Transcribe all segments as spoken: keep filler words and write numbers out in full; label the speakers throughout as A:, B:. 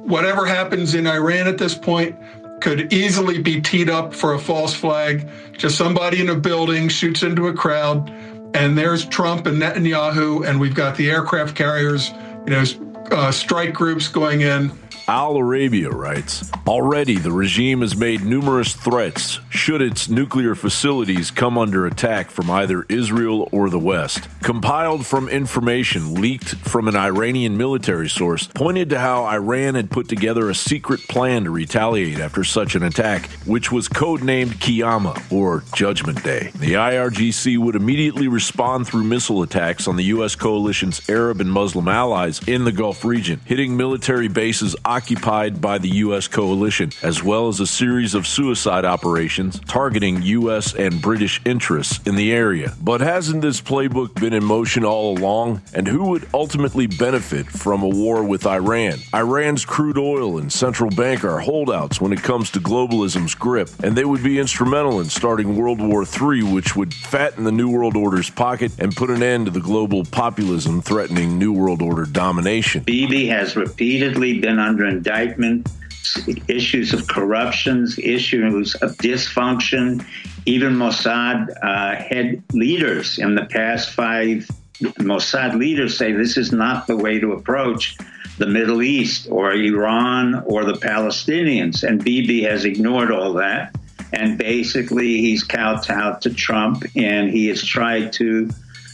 A: whatever happens in Iran at this point could easily be teed up for a false flag. Just somebody in a building shoots into a crowd, and there's Trump and Netanyahu, and we've got the aircraft carriers, you know, uh, strike groups going in.
B: Al Arabia writes, already the regime has made numerous threats should its nuclear facilities come under attack from either Israel or the West. Compiled from information leaked from an Iranian military source pointed to how Iran had put together a secret plan to retaliate after such an attack, which was codenamed Qiyamah, or Judgment Day. The I R G C would immediately respond through missile attacks on the U S coalition's Arab and Muslim allies in the Gulf region, hitting military bases occupied by the U S coalition, as well as a series of suicide operations targeting U S and British interests in the area. But hasn't this playbook been in motion all along? And who would ultimately benefit from a war with Iran? Iran's crude oil and central bank are holdouts when it comes to globalism's grip, and they would be instrumental in starting World War Three, which would fatten the New World Order's pocket and put an end to the global populism threatening New World Order domination.
C: Bibi has repeatedly been under indictment, issues of corruptions, issues of dysfunction. Even Mossad uh, head leaders in the past five, Mossad leaders say this is not the way to approach the Middle East or Iran or the Palestinians. And Bibi has ignored all that. And basically he's kowtowed to Trump, and he has tried to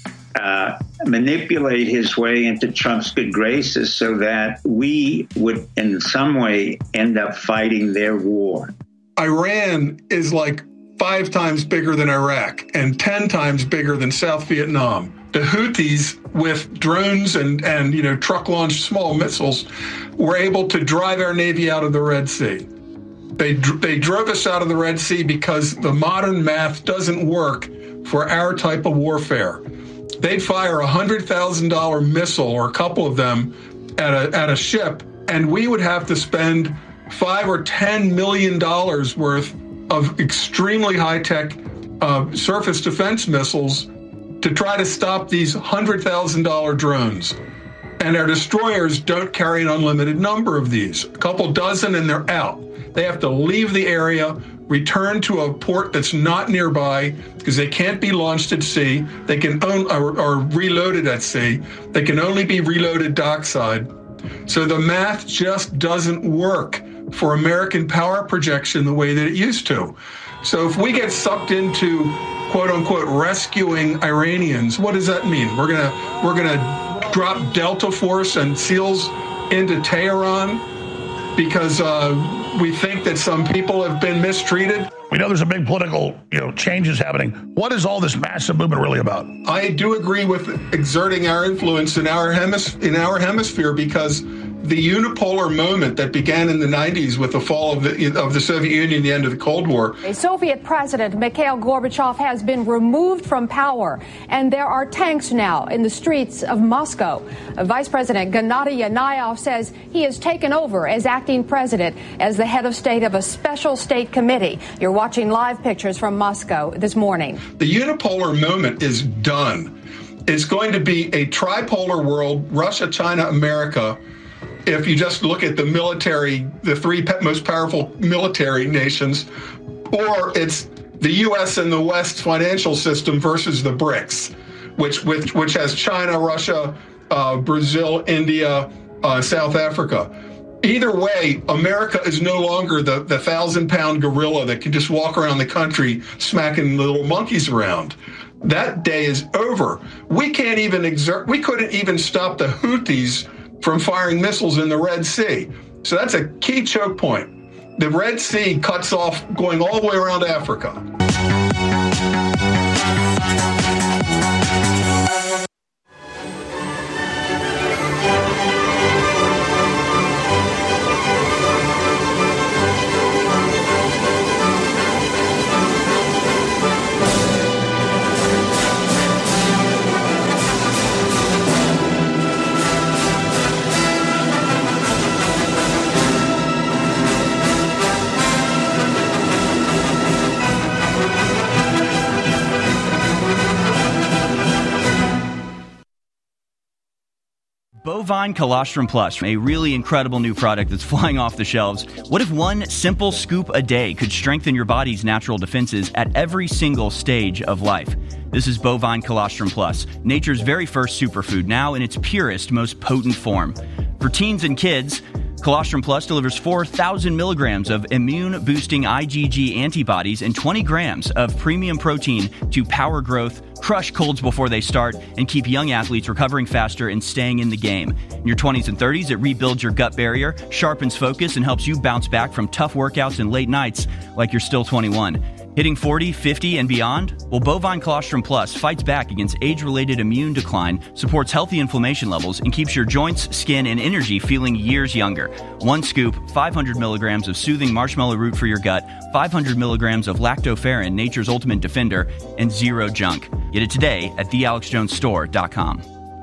C: Uh, manipulate his way into Trump's good graces so that we would in some way end up fighting their war.
A: Iran is like five times bigger than Iraq and ten times bigger than South Vietnam. The Houthis, with drones and, and you know, truck-launched small missiles, were able to drive our Navy out of the Red Sea. They, they drove us out of the Red Sea because the modern math doesn't work for our type of warfare. They'd fire a one hundred thousand dollars missile, or a couple of them, at a at a ship, and we would have to spend five or ten million dollars worth of extremely high-tech uh, surface defense missiles to try to stop these one hundred thousand dollars drones. And our destroyers don't carry an unlimited number of these. A couple dozen and they're out. They have to leave the area, return to a port that's not nearby because they can't be launched at sea. They can own or, or reloaded at sea. They can only be reloaded dockside. So the math just doesn't work for American power projection the way that it used to. So if we get sucked into quote unquote rescuing Iranians, what does that mean? We're gonna we're gonna drop Delta Force and SEALs into Tehran because uh, we think that some people have been mistreated.
D: We know there's a big political, you know, changes happening. What is all this massive movement really about?
A: I do agree with exerting our influence in our hemis- in our hemisphere because the unipolar moment that began in the nineties with the fall of the of the Soviet Union, the end of the Cold War.
E: A Soviet president, Mikhail Gorbachev, has been removed from power, and there are tanks now in the streets of Moscow. Vice President Gennady Yanayev says he has taken over as acting president as the head of state of a special state committee. You're watching live pictures from Moscow this morning.
A: The unipolar moment is done. It's going to be a tripolar world, Russia, China, America. If you just look at the military, the three most powerful military nations, or it's the U S and the West financial system versus the BRICS, which which, which has China, Russia, uh, Brazil, India, uh, South Africa. Either way, America is no longer the, the thousand-pound gorilla that can just walk around the country smacking little monkeys around. That day is over. We can't even exert, we couldn't even stop the Houthis from firing missiles in the Red Sea. So that's a key choke point. The Red Sea cuts off going all the way around Africa.
F: Bovine Colostrum Plus, a really incredible new product that's flying off the shelves. What if one simple scoop a day could strengthen your body's natural defenses at every single stage of life? This is Bovine Colostrum Plus, nature's very first superfood, now in its purest, most potent form. For teens and kids, Colostrum Plus delivers four thousand milligrams of immune-boosting IgG antibodies and twenty grams of premium protein to power growth, crush colds before they start, and keep young athletes recovering faster and staying in the game. In your twenties and thirties, it rebuilds your gut barrier, sharpens focus, and helps you bounce back from tough workouts and late nights like you're still twenty-one. Hitting forty, fifty, and beyond? Well, Bovine Colostrum Plus fights back against age-related immune decline, supports healthy inflammation levels, and keeps your joints, skin, and energy feeling years younger. One scoop, five hundred milligrams of soothing marshmallow root for your gut, five hundred milligrams of lactoferrin, nature's ultimate defender, and zero junk. Get it today at the alex jones store dot com.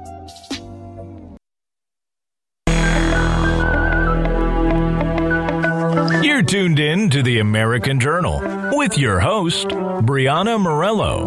G: You're tuned in to the American Journal with your host, Brianna Morello.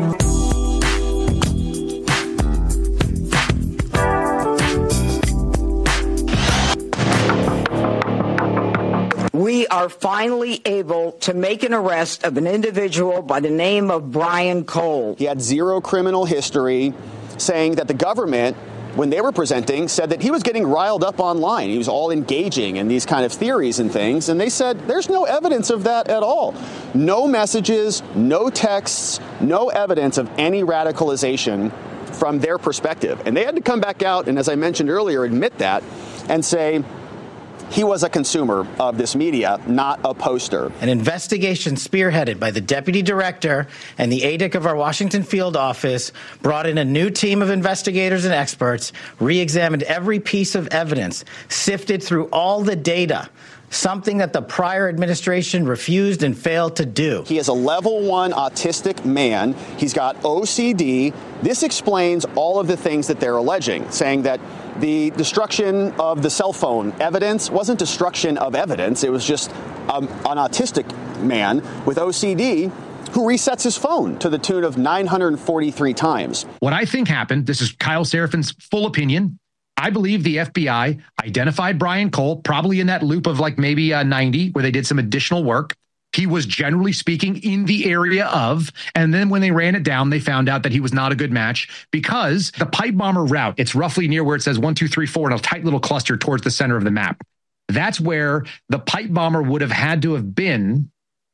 H: We are finally able to make an arrest of an individual by the name of Brian Cole.
I: He had zero criminal history, saying that the government, when they were presenting, said that he was getting riled up online. He was all engaging in these kind of theories and things. And they said there's no evidence of that at all. No messages, no texts, no evidence of any radicalization from their perspective. And they had to come back out and, as I mentioned earlier, admit that and say he was a consumer of this media, not a poster.
J: An investigation spearheaded by the deputy director and the A D I C of our Washington field office brought in a new team of investigators and experts, re-examined every piece of evidence, sifted through all the data, something that the prior administration refused and failed to do.
I: He is a level one autistic man. He's got O C D. This explains all of the things that they're alleging, saying that the destruction of the cell phone evidence wasn't destruction of evidence. It was just um, an autistic man with O C D who resets his phone to the tune of nine hundred forty-three times.
K: What I think happened, this is Kyle Serafin's full opinion. I believe the F B I identified Brian Cole, probably in that loop of like maybe uh, ninety, where they did some additional work. He was generally speaking in the area of, and then when they ran it down, they found out that he was not a good match because the pipe bomber route, it's roughly near where it says one, two, three, four in a tight little cluster towards the center of the map. That's where the pipe bomber would have had to have been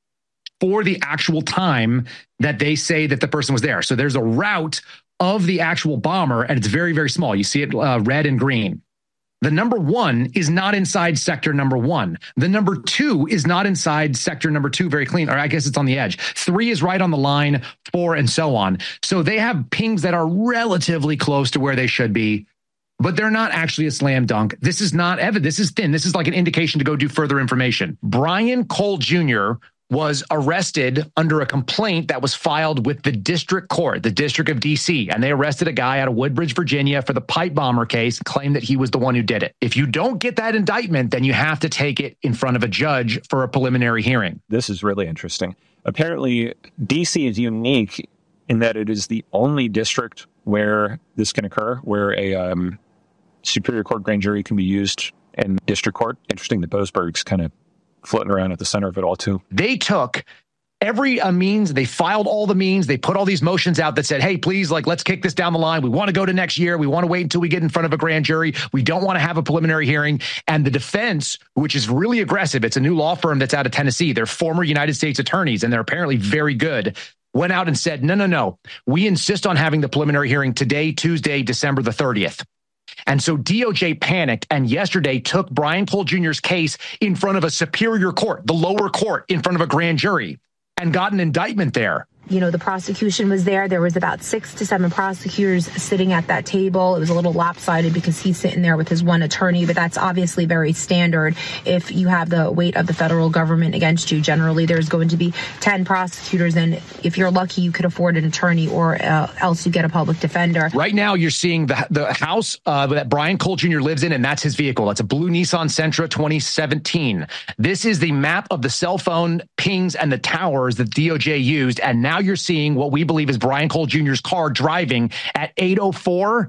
K: for the actual time that they say that the person was there. So there's a route of the actual bomber, and it's very, very small. You see it uh, red and green. The number one is not inside sector number one. The number two is not inside sector number two, very clean, or I guess it's on the edge. Three is right on the line, four and so on. So they have pings that are relatively close to where they should be, but they're not actually a slam dunk. This is not evidence. This is thin. This is like an indication to go do further information. Brian Cole Junior was arrested under a complaint that was filed with the district court, the District of D C, and they arrested a guy out of Woodbridge, Virginia for the pipe bomber case, claimed that he was the one who did it. If you don't get that indictment, then you have to take it in front of a judge for a preliminary hearing.
L: This is really interesting. Apparently, D C is unique in that it is the only district where this can occur, where a um, Superior Court grand jury can be used in district court. Interesting that Boasberg's kind of floating around at the center of it all, too.
K: They took every uh, means, they filed all the means, they put all these motions out that said, hey, please, like, let's kick this down the line. We want to go to next year. We want to wait until we get in front of a grand jury. We don't want to have a preliminary hearing. And the defense, which is really aggressive, it's a new law firm that's out of Tennessee. They're former United States attorneys, and they're apparently very good, went out and said, no, no, no. We insist on having the preliminary hearing today, Tuesday, December the thirtieth. And so D O J panicked and yesterday took Brian Cole Junior's case in front of a superior court, the lower court, in front of a grand jury, and got an indictment there.
M: You know, the prosecution was there. There was about six to seven prosecutors sitting at that table. It was a little lopsided because he's sitting there with his one attorney, but that's obviously very standard. If you have the weight of the federal government against you, generally there's going to be ten prosecutors. And if you're lucky, you could afford an attorney or uh, else you get a public defender. Right now, you're seeing the, the house uh, that Brian Cole Junior lives in, and that's his vehicle. That's a blue Nissan Sentra twenty seventeen. This is the map of the cell phone pings and the towers that D O J used. And now Now you're seeing what we believe is Brian Cole Junior's car driving at eight oh four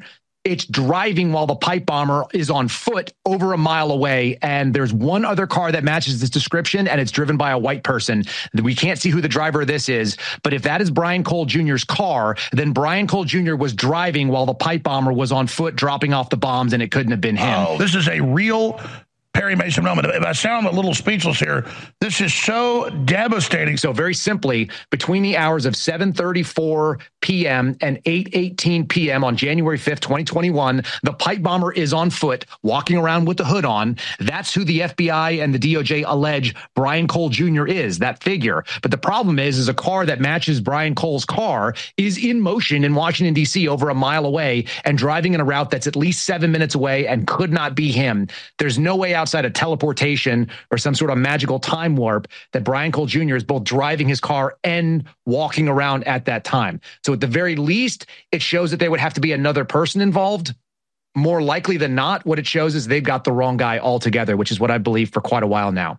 K: It's driving while the pipe bomber is on foot over a mile away. And there's one other car that matches this description, and it's driven by a white person. We can't see who the driver of this is, but if that is Brian Cole Junior's car, then Brian Cole Junior was driving while the pipe bomber was on foot dropping off the bombs, and it couldn't have been him.
D: Oh, this is a real Perry Mason moment. If I sound a little speechless here, this is so devastating.
K: So very simply, between the hours of seven thirty-four p.m. and eight eighteen p.m. on January fifth, twenty twenty-one, the pipe bomber is on foot, walking around with the hood on. That's who the F B I and the D O J allege Brian Cole Junior is, that figure. But the problem is, is a car that matches Brian Cole's car is in motion in Washington, D C over a mile away and driving in a route that's at least seven minutes away and could not be him. There's no way out outside of teleportation or some sort of magical time warp that Brian Cole Junior is both driving his car and walking around at that time. So at the very least, it shows that there would have to be another person involved. More likely than not, what it shows is they've got the wrong guy altogether, which is what I believe for quite a while now.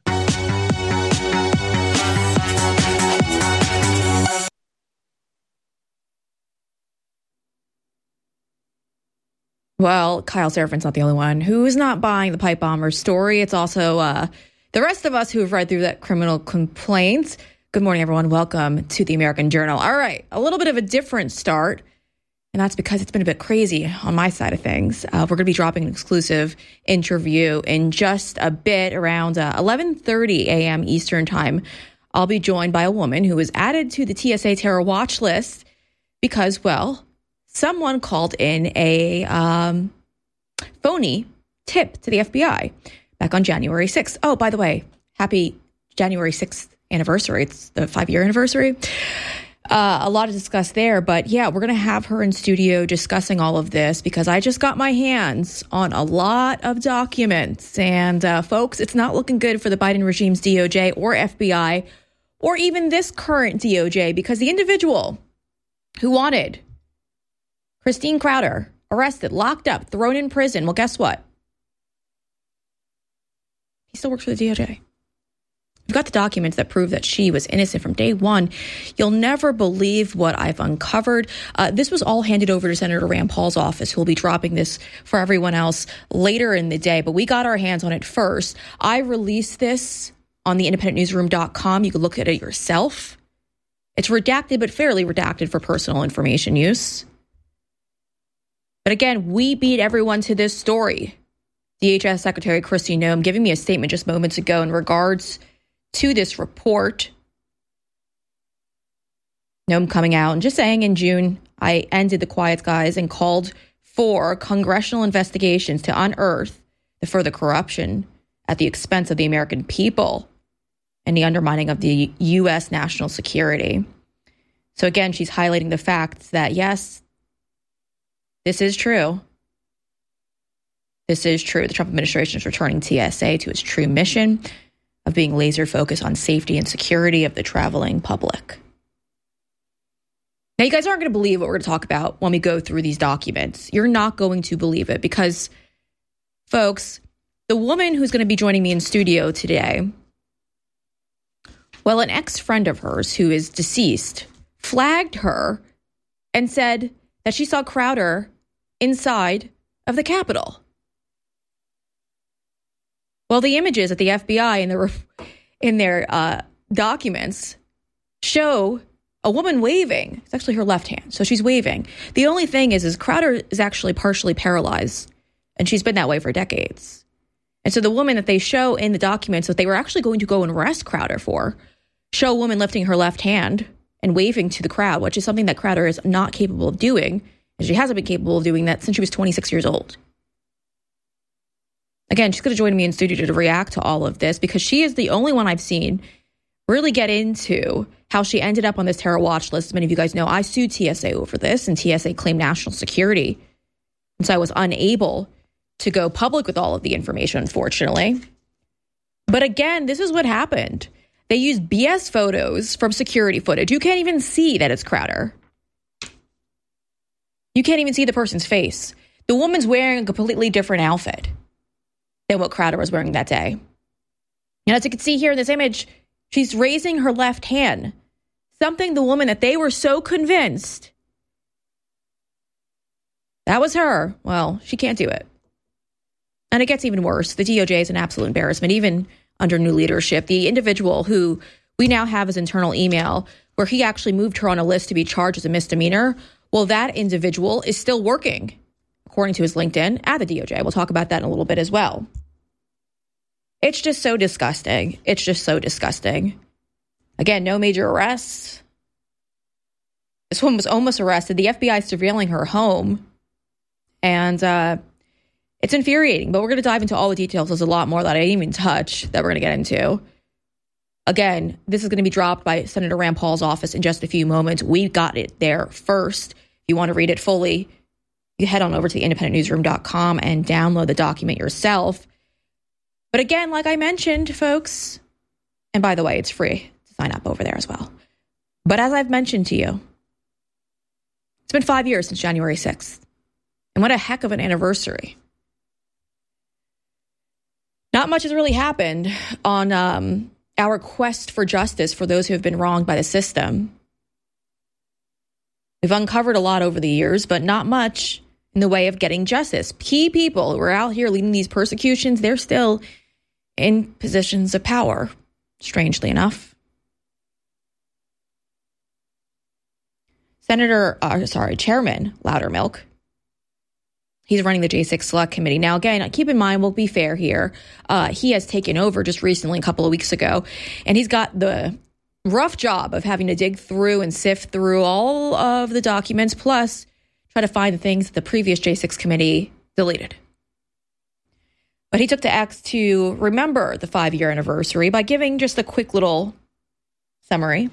N: Well, Kyle Serafin's not the only one who is not buying the pipe bomber story. It's also uh, the rest of us who have read through that criminal complaint. Good morning, everyone. Welcome to the American Journal. All right, a little bit of a different start, and that's because it's been a bit crazy on my side of things. Uh, we're going to be dropping an exclusive interview in just a bit around uh, eleven thirty a.m. Eastern time. I'll be joined by a woman who was added to the T S A terror watch list because, well, someone called in a um, phony tip to the F B I back on January sixth. Oh, by the way, happy January sixth anniversary. It's the five-year anniversary. Uh, a lot to discuss there, but yeah, we're going to have her in studio discussing all of this because I just got my hands on a lot of documents. And uh, folks, it's not looking good for the Biden regime's D O J or F B I or even this current D O J because the individual who wanted Christine Crowder arrested, locked up, thrown in prison. Well, guess what? He still works for the D O J. We've got the documents that prove that she was innocent from day one. You'll never believe what I've uncovered. Uh, this was all handed over to Senator Rand Paul's office, who will be dropping this for everyone else later in the day. But we got our hands on it first. I released this on the independent newsroom dot com. You can look at it yourself. It's redacted, but fairly redacted for personal information use. But again, we beat everyone to this story. D H S Secretary Kristi Noem giving me a statement just moments ago in regards to this report. Noem coming out and just saying in June, I ended the quiet skies and called for congressional investigations to unearth the further corruption at the expense of the American people and the undermining of the U S national security. So again, she's highlighting the fact that, yes, this is true. This is true. The Trump administration is returning T S A to its true mission of being laser focused on safety and security of the traveling public. Now, you guys aren't going to believe what we're going to talk about when we go through these documents. You're not going to believe it because, folks, the woman who's going to be joining me in studio today, well, an ex-friend of hers who is deceased flagged her and said that she saw Crowder inside of the Capitol. Well, the images that the F B I in their in their uh, documents show a woman waving. It's actually her left hand, so she's waving. The only thing is, is Crowder is actually partially paralyzed, and she's been that way for decades. And so the woman that they show in the documents that they were actually going to go and arrest Crowder for, show a woman lifting her left hand and waving to the crowd, which is something that Crowder is not capable of doing, and she hasn't been capable of doing that since she was twenty-six years old. Again, she's going to join me in studio to react to all of this because she is the only one I've seen really get into how she ended up on this terror watch list. As many of you guys know, I sued T S A over this, and T S A claimed national security. And so I was unable to go public with all of the information, unfortunately. But again, this is what happened. They used B S photos from security footage. You can't even see that it's Crowder. You can't even see the person's face. The woman's wearing a completely different outfit than what Crowder was wearing that day. And as you can see here in this image, she's raising her left hand, something the woman that they were so convinced That was her. Well, she can't do it. And it gets even worse. The D O J is an absolute embarrassment, even under new leadership. The individual who we now have his internal email, where he actually moved her on a list to be charged as a misdemeanor, well, that individual is still working, according to his LinkedIn, at the D O J. We'll talk about that in a little bit as well. It's just so disgusting. It's just so disgusting. Again, no major arrests. This woman was almost arrested. The F B I is surveilling her home. And uh, it's infuriating, but we're going to dive into all the details. There's a lot more that I didn't even touch that we're going to get into. Again, this is going to be dropped by Senator Rand Paul's office in just a few moments. We got it there first. If you want to read it fully, you head on over to independent newsroom dot com and download the document yourself. But again, like I mentioned, folks, and by the way, it's free to sign up over there as well. But as I've mentioned to you, it's been five years since January sixth. And what a heck of an anniversary. Not much has really happened on um, our quest for justice for those who have been wronged by the system. We've uncovered a lot over the years, but not much in the way of getting justice. Key people who are out here leading these persecutions, they're still in positions of power, strangely enough. Senator, uh, sorry, Chairman Loudermilk, he's running the J six Select Committee. Now, again, keep in mind, we'll be fair here. Uh, he has taken over just recently, a couple of weeks ago, and he's got the rough job of having to dig through and sift through all of the documents, plus try to find the things that the previous J six committee deleted. But he took to X to remember the five-year anniversary by giving just a quick little summary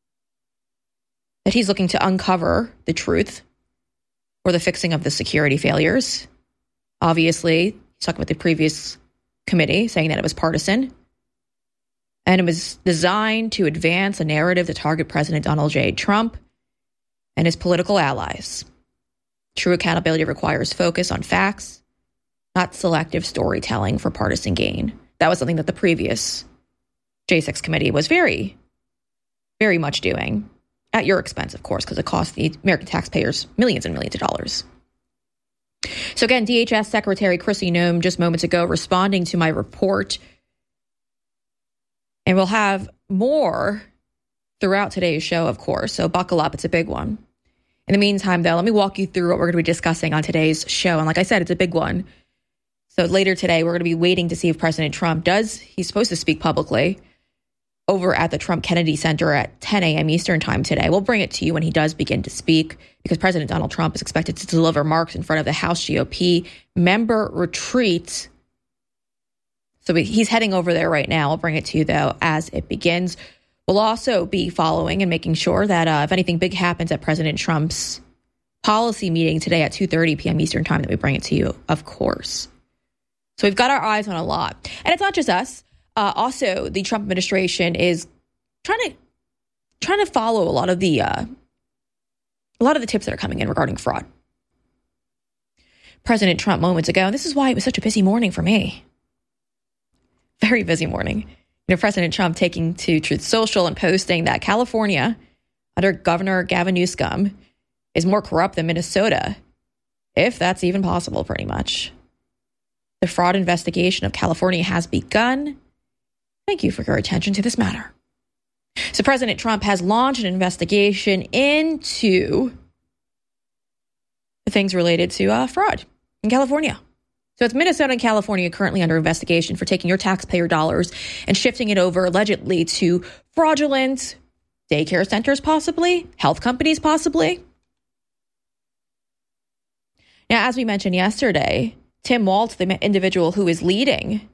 N: that he's looking to uncover the truth or the fixing of the security failures. Obviously, he's talking about the previous committee, saying that it was partisan. And it was designed to advance a narrative to target President Donald J. Trump and his political allies. True accountability requires focus on facts, not selective storytelling for partisan gain. That was something that the previous J six committee was very, very much doing. At your expense, of course, because it cost the American taxpayers millions and millions of dollars. So again, D H S Secretary Kristi Noem just moments ago responding to my report. And we'll have more throughout today's show, of course. So buckle up. It's a big one. In the meantime, though, let me walk you through what we're going to be discussing on today's show. And like I said, it's a big one. So later today, we're going to be waiting to see if President Trump does. He's supposed to speak publicly over at the Trump Kennedy Center at ten a.m. Eastern time today. We'll bring it to you when he does begin to speak, because President Donald Trump is expected to deliver remarks in front of the House G O P member retreat. So he's heading over there right now. I'll bring it to you, though, as it begins. We'll also be following and making sure that uh, if anything big happens at President Trump's policy meeting today at two thirty p.m. Eastern time, that we bring it to you, of course. So we've got our eyes on a lot. And it's not just us. Uh, also, the Trump administration is trying to trying to follow a lot of the uh, a lot of the tips that are coming in regarding fraud. President Trump moments ago, and this is why it was such a busy morning for me. Very busy morning. You know, President Trump taking to Truth Social and posting that California, under Governor Gavin Newsom, is more corrupt than Minnesota, if that's even possible, pretty much. The fraud investigation of California has begun. Thank you for your attention to this matter. So President Trump has launched an investigation into the things related to uh, fraud in California. So it's Minnesota and California currently under investigation for taking your taxpayer dollars and shifting it over allegedly to fraudulent daycare centers, possibly, health companies, possibly. Now, as we mentioned yesterday, Tim Walz, the individual who is leading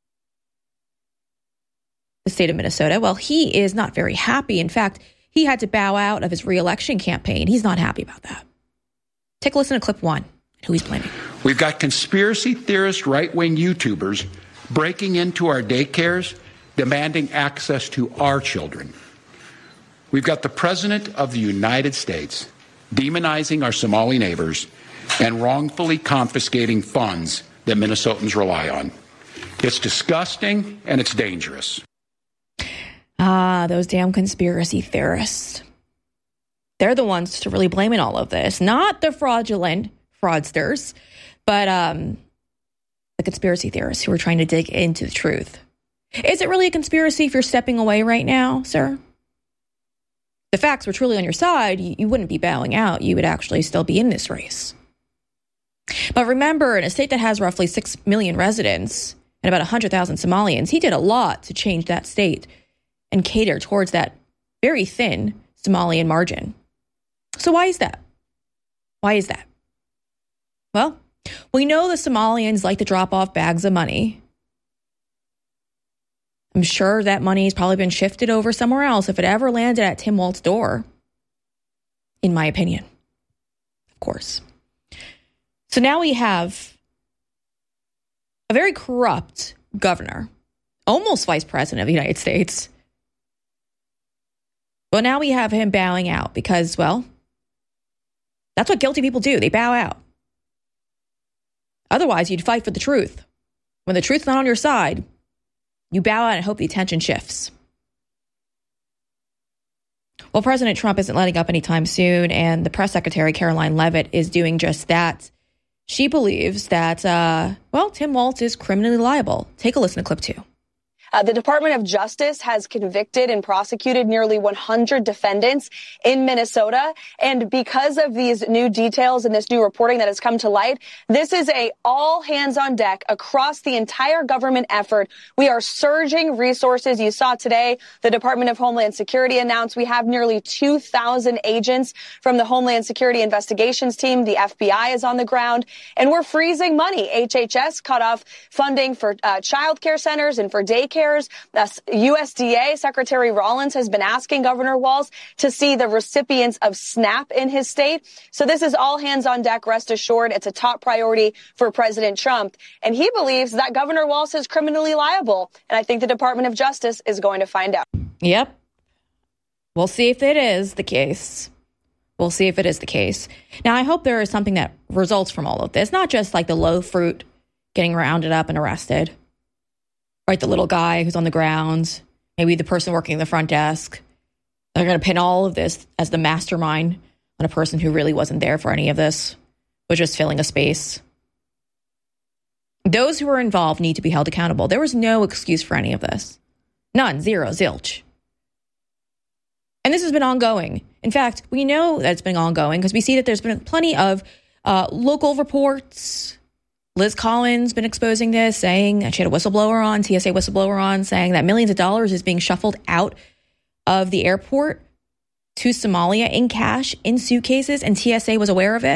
N: the state of Minnesota, well, he is not very happy. In fact, he had to bow out of his re-election campaign. He's not happy about that. Take a listen to clip one, who he's blaming.
O: We've got conspiracy theorist right-wing YouTubers breaking into our daycares, demanding access to our children. We've got the President of the United States demonizing our Somali neighbors and wrongfully confiscating funds that Minnesotans rely on. It's disgusting and it's dangerous.
N: Ah, those damn conspiracy theorists. They're the ones to really blame in all of this, not the fraudulent fraudsters, but um, the conspiracy theorists who are trying to dig into the truth. Is it really a conspiracy if you're stepping away right now, sir? The facts were truly on your side, you, you wouldn't be bowing out. You would actually still be in this race. But remember, in a state that has roughly six million residents and about one hundred thousand Somalians, he did a lot to change that state and cater towards that very thin Somalian margin. So why is that? Why is that? Well, we know the Somalians like to drop off bags of money. I'm sure that money has probably been shifted over somewhere else if it ever landed at Tim Walz's door, in my opinion, of course. So now we have a very corrupt governor, almost vice president of the United States. Well, now we have him bowing out because, well, that's what guilty people do. They bow out. Otherwise, you'd fight for the truth. When the truth's not on your side, you bow out and hope the attention shifts. Well, President Trump isn't letting up anytime soon, and the press secretary, Caroline Leavitt, is doing just that. She believes that, uh, well, Tim Walz is criminally liable. Take a listen to clip two.
P: Uh, the Department of Justice has convicted and prosecuted nearly one hundred defendants in Minnesota. And because of these new details and this new reporting that has come to light, this is a all hands on deck across the entire government effort. We are surging resources. You saw today the Department of Homeland Security announced we have nearly two thousand agents from the Homeland Security Investigations Team. The F B I is on the ground, and we're freezing money. H H S cut off funding for uh, child care centers and for daycare. Uh, U S D A Secretary Rollins has been asking Governor Walz to see the recipients of SNAP in his state. So this is all hands on deck. Rest assured, it's a top priority for President Trump. And he believes that Governor Walz is criminally liable. And I think the Department of Justice is going to find out.
N: Yep. We'll see if it is the case. We'll see if it is the case. Now, I hope there is something that results from all of this, not just like the low fruit getting rounded up and arrested. Right, the little guy who's on the ground, maybe the person working the front desk. They're going to pin all of this as the mastermind on a person who really wasn't there for any of this, was just filling a space. Those who were involved need to be held accountable. There was no excuse for any of this. None, zero, zilch. And this has been ongoing. In fact, we know that it's been ongoing because we see that there's been plenty of uh, local reports. Liz Collins been exposing this, saying that she had a whistleblower on, T S A whistleblower on, saying that millions of dollars is being shuffled out of the airport to Somalia in cash, in suitcases, and T S A was aware of it.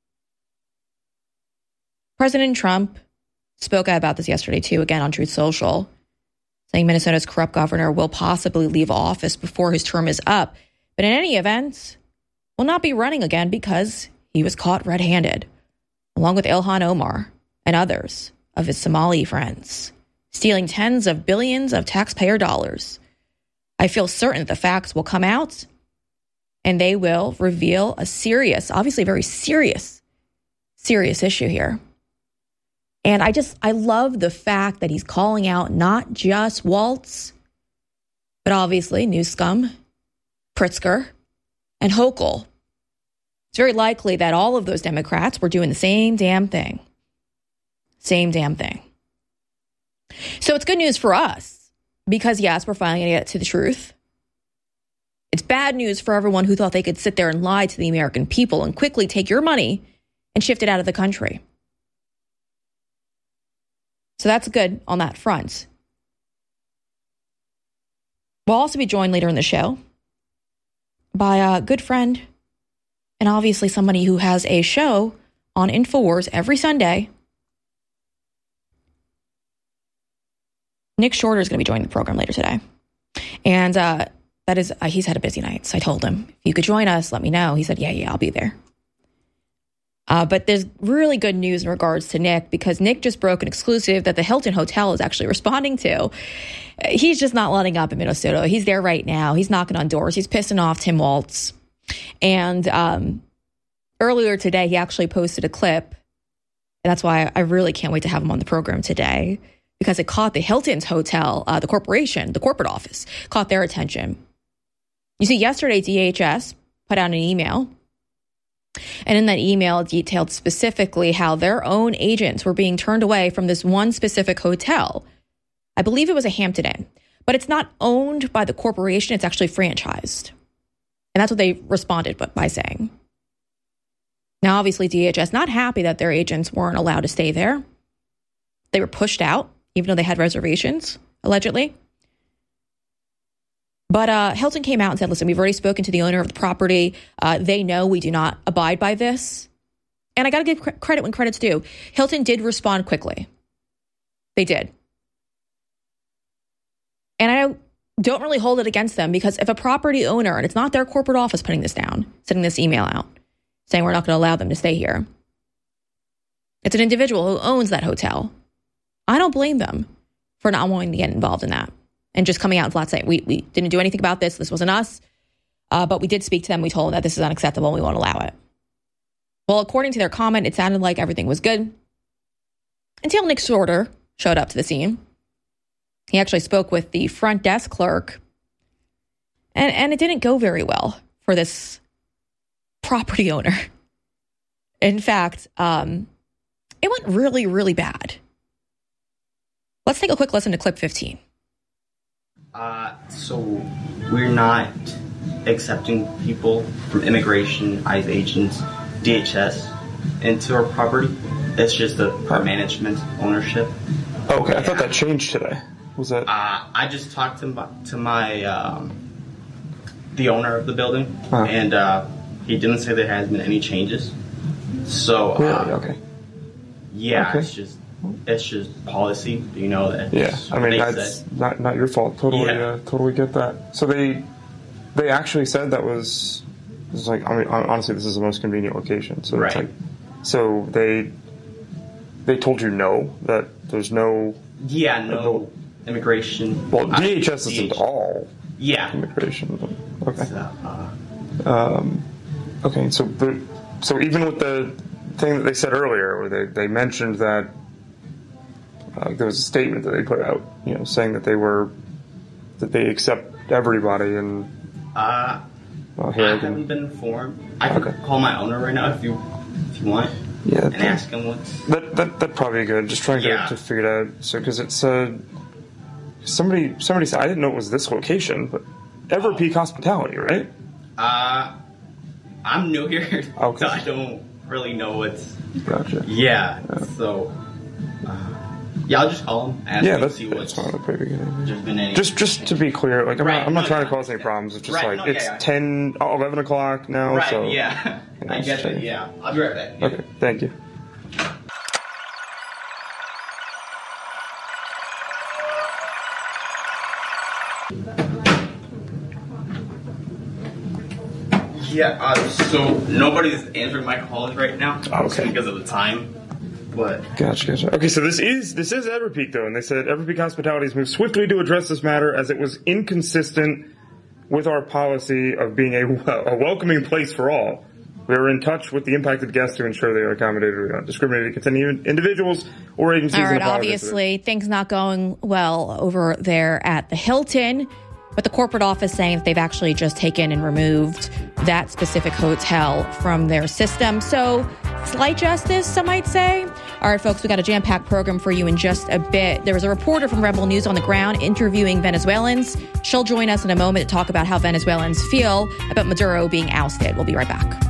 N: President Trump spoke out about this yesterday, too, again on Truth Social, saying Minnesota's corrupt governor will possibly leave office before his term is up. But in any event, will not be running again because he was caught red-handed, along with Ilhan Omar and others of his Somali friends, stealing tens of billions of taxpayer dollars. I feel certain that the facts will come out and they will reveal a serious, obviously very serious, serious issue here. And I just, I love the fact that he's calling out not just Walz, but obviously Newsome, Pritzker, and Hochul. It's very likely that all of those Democrats were doing the same damn thing. Same damn thing. So it's good news for us because, yes, we're finally going to get to the truth. It's bad news for everyone who thought they could sit there and lie to the American people and quickly take your money and shift it out of the country. So that's good on that front. We'll also be joined later in the show by a good friend and obviously somebody who has a show on InfoWars every Sunday. Nick Shorter is going to be joining the program later today. And uh, that is, uh, he's had a busy night. So I told him, if you could join us, let me know. He said, yeah, yeah, I'll be there. Uh, but there's really good news in regards to Nick because Nick just broke an exclusive that the Hilton Hotel is actually responding to. He's just not letting up in Minnesota. He's there right now. He's knocking on doors. He's pissing off Tim Walz. And um, earlier today, he actually posted a clip. And that's why I really can't wait to have him on the program today because it caught the Hilton's Hotel, uh, the corporation, the corporate office, caught their attention. You see, yesterday, D H S put out an email And in that email, it detailed specifically how their own agents were being turned away from this one specific hotel. I believe it was a Hampton Inn, but it's not owned by the corporation. It's actually franchised. And that's what they responded by saying. Now, obviously, D H S not happy that their agents weren't allowed to stay there. They were pushed out, even though they had reservations, allegedly. But uh, Hilton came out and said, listen, we've already spoken to the owner of the property. Uh, they know we do not abide by this. And I got to give cr- credit when credit's due. Hilton did respond quickly. They did. And I don't really hold it against them, because if a property owner, and it's not their corporate office putting this down, sending this email out, saying we're not going to allow them to stay here. It's an individual who owns that hotel. I don't blame them for not wanting to get involved in that and just coming out and flat saying, we, we didn't do anything about this. This wasn't us. Uh, but we did speak to them. We told them that this is unacceptable and we won't allow it. Well, according to their comment, it sounded like everything was good until Nick Shorter showed up to the scene. He actually spoke with the front desk clerk, and, and it didn't go very well for this property owner. In fact, um, it went really, really bad. Let's take a quick listen to clip fifteen.
Q: Uh, so we're not accepting people from immigration, ICE agents, D H S into our property. It's just the part management ownership.
R: Okay, I thought that changed today. Was that?
Q: Uh, I just talked to my, to my um, the owner of the building, huh. and uh, he didn't say there has been any changes. So
R: really,
Q: uh,
R: okay,
Q: yeah,
R: okay.
Q: it's just it's just policy. You know that.
R: Yeah, I mean that's
Q: said.
R: not not your fault. Totally,
Q: yeah.
R: uh, totally get that. So they they actually said that was was like I mean honestly this is the most convenient location. So
Q: right.
R: it's like so they they told you no, that there's no
Q: yeah no. Immigration.
R: Well, D H S isn't all.
Q: Yeah.
R: Immigration. Okay.
Q: So, uh,
R: um, okay. So, the, so even with the thing that they said earlier, where they, they mentioned that uh, there was a statement that they put out, you know, saying that they were that they accept everybody and.
Q: Uh,
R: well, here
Q: I,
R: I
Q: haven't
R: can,
Q: been informed. I can
R: okay.
Q: call my owner right now if you if you want.
R: Yeah.
Q: And ask him what's.
R: That that that'd probably be good. Just trying
Q: yeah.
R: to, to figure it out. So because it's uh. Somebody, somebody said I didn't know it was this location, but Ever Peak Hospitality, right?
Q: Uh, I'm new here,
R: okay.
Q: so I don't really know what's.
R: Gotcha.
Q: Yeah. yeah. So, uh, yeah, I'll just call him. Ask
R: yeah,
Q: him
R: that's,
Q: see
R: that's
Q: what's
R: fine. That's pretty good.
Q: There's been any.
R: Just, just to be clear, like I'm
Q: right.
R: not, I'm not
Q: no,
R: trying
Q: yeah,
R: to cause any problems. It's just
Q: right.
R: like
Q: no,
R: it's
Q: yeah, yeah.
R: ten, oh, eleven o'clock now.
Q: Right.
R: So
Q: Yeah.
R: You know,
Q: I get it. Yeah. I'll be right back. Yeah.
R: Okay. Thank you.
Q: Yeah, uh, so nobody's answering my calls right now.
R: Okay.
Q: Because of the time. But
R: Gotcha, gotcha. Okay, so this is this is Everpeak though, and they said Everpeak Hospitality has moved swiftly to address this matter as it was inconsistent with our policy of being a, a welcoming place for all. We are in touch with the impacted guests to ensure they are accommodated. We don't discriminate against any individuals or agencies.
N: All right, obviously, things not going well over there at the Hilton, but the corporate office saying that they've actually just taken and removed that specific hotel from their system. So, slight justice, some might say. All right, folks, we got a jam-packed program for you in just a bit. There was a reporter from Rebel News on the ground interviewing Venezuelans. She'll join us in a moment to talk about how Venezuelans feel about Maduro being ousted. We'll be right back.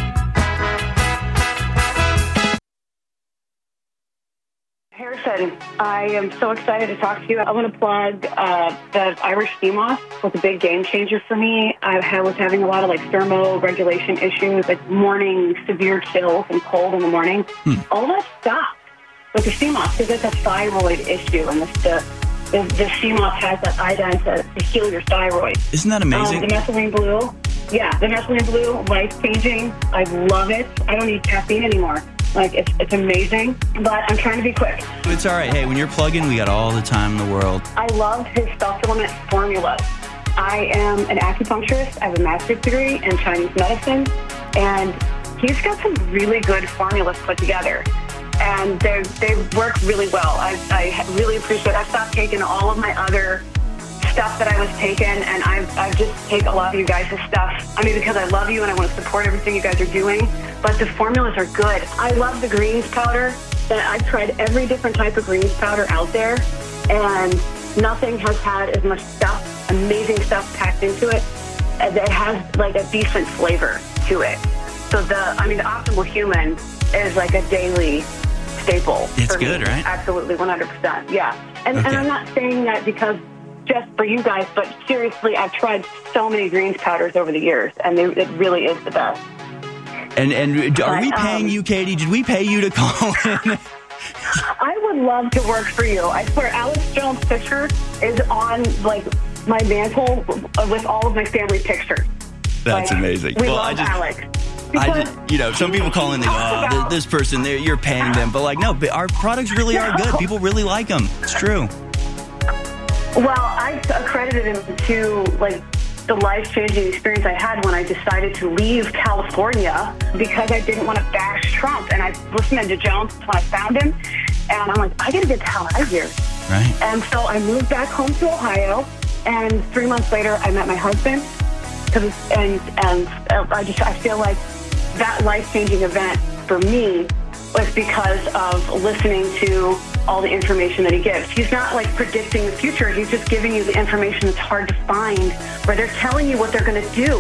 S: Harrison, I am so excited to talk to you. I want to plug uh, the Irish sea moss was a big game changer for me. I was having a lot of like thermoregulation issues, like morning severe chills and cold in the morning. Hmm. All that stopped with the sea moss because it's a thyroid issue, and the the, the, the sea moss has that iodine to, to heal your thyroid.
F: Isn't that amazing?
S: Um, the methylene blue, yeah, the methylene blue, life changing. I love it. I don't need caffeine anymore. Like, it's, it's amazing, but I'm trying to be quick.
F: It's all right. Hey, when you're plugging, we got all the time in the world.
S: I love his supplement formulas. I am an acupuncturist. I have a master's degree in Chinese medicine, and he's got some really good formulas put together, and they they work really well. I, I really appreciate it. I've stopped taking all of my other stuff that I was taking, and I've, I've just take a lot of you guys' stuff. I mean, because I love you and I want to support everything you guys are doing, but the formulas are good. I love the greens powder. I've tried every different type of greens powder out there, and nothing has had as much stuff, amazing stuff packed into it, as it has like a decent flavor to it. So the, I mean, the Optimal Human is like a daily staple.
F: It's
S: for
F: good,
S: me.
F: right?
S: Absolutely, one hundred percent. Yeah. And,
F: Okay.
S: and I'm not saying that because just for you guys, but seriously, I've tried so many greens powders over the years, and they, it really is the best.
F: And and are we
S: But,
F: paying
S: um,
F: you, Katie? Did we pay you to call in?
S: I would love to work for you. I swear, Alex Jones' picture is on, like, my mantle with all of my family pictures.
F: That's
S: Like,
F: amazing.
S: We
F: well,
S: love
F: I just,
S: Alex.
F: I just, you know, some people call in, they go, oh, th- this person, they're- you're paying them. But, like, no, but our products really are good. People really like them. It's true.
S: Well, I accredited him to, like, the life-changing experience I had when I decided to leave California because I didn't want to bash Trump. And I listened to Jones when I found him, and I'm like, I got to get the hell out of here.
F: Right.
S: And so I moved back home to Ohio, and three months later, I met my husband. Cause, and and I just I feel like that life-changing event for me was because of listening to all the information that he gives. He's not like predicting the future. He's just giving you the information that's hard to find, where they're telling you what they're going to do.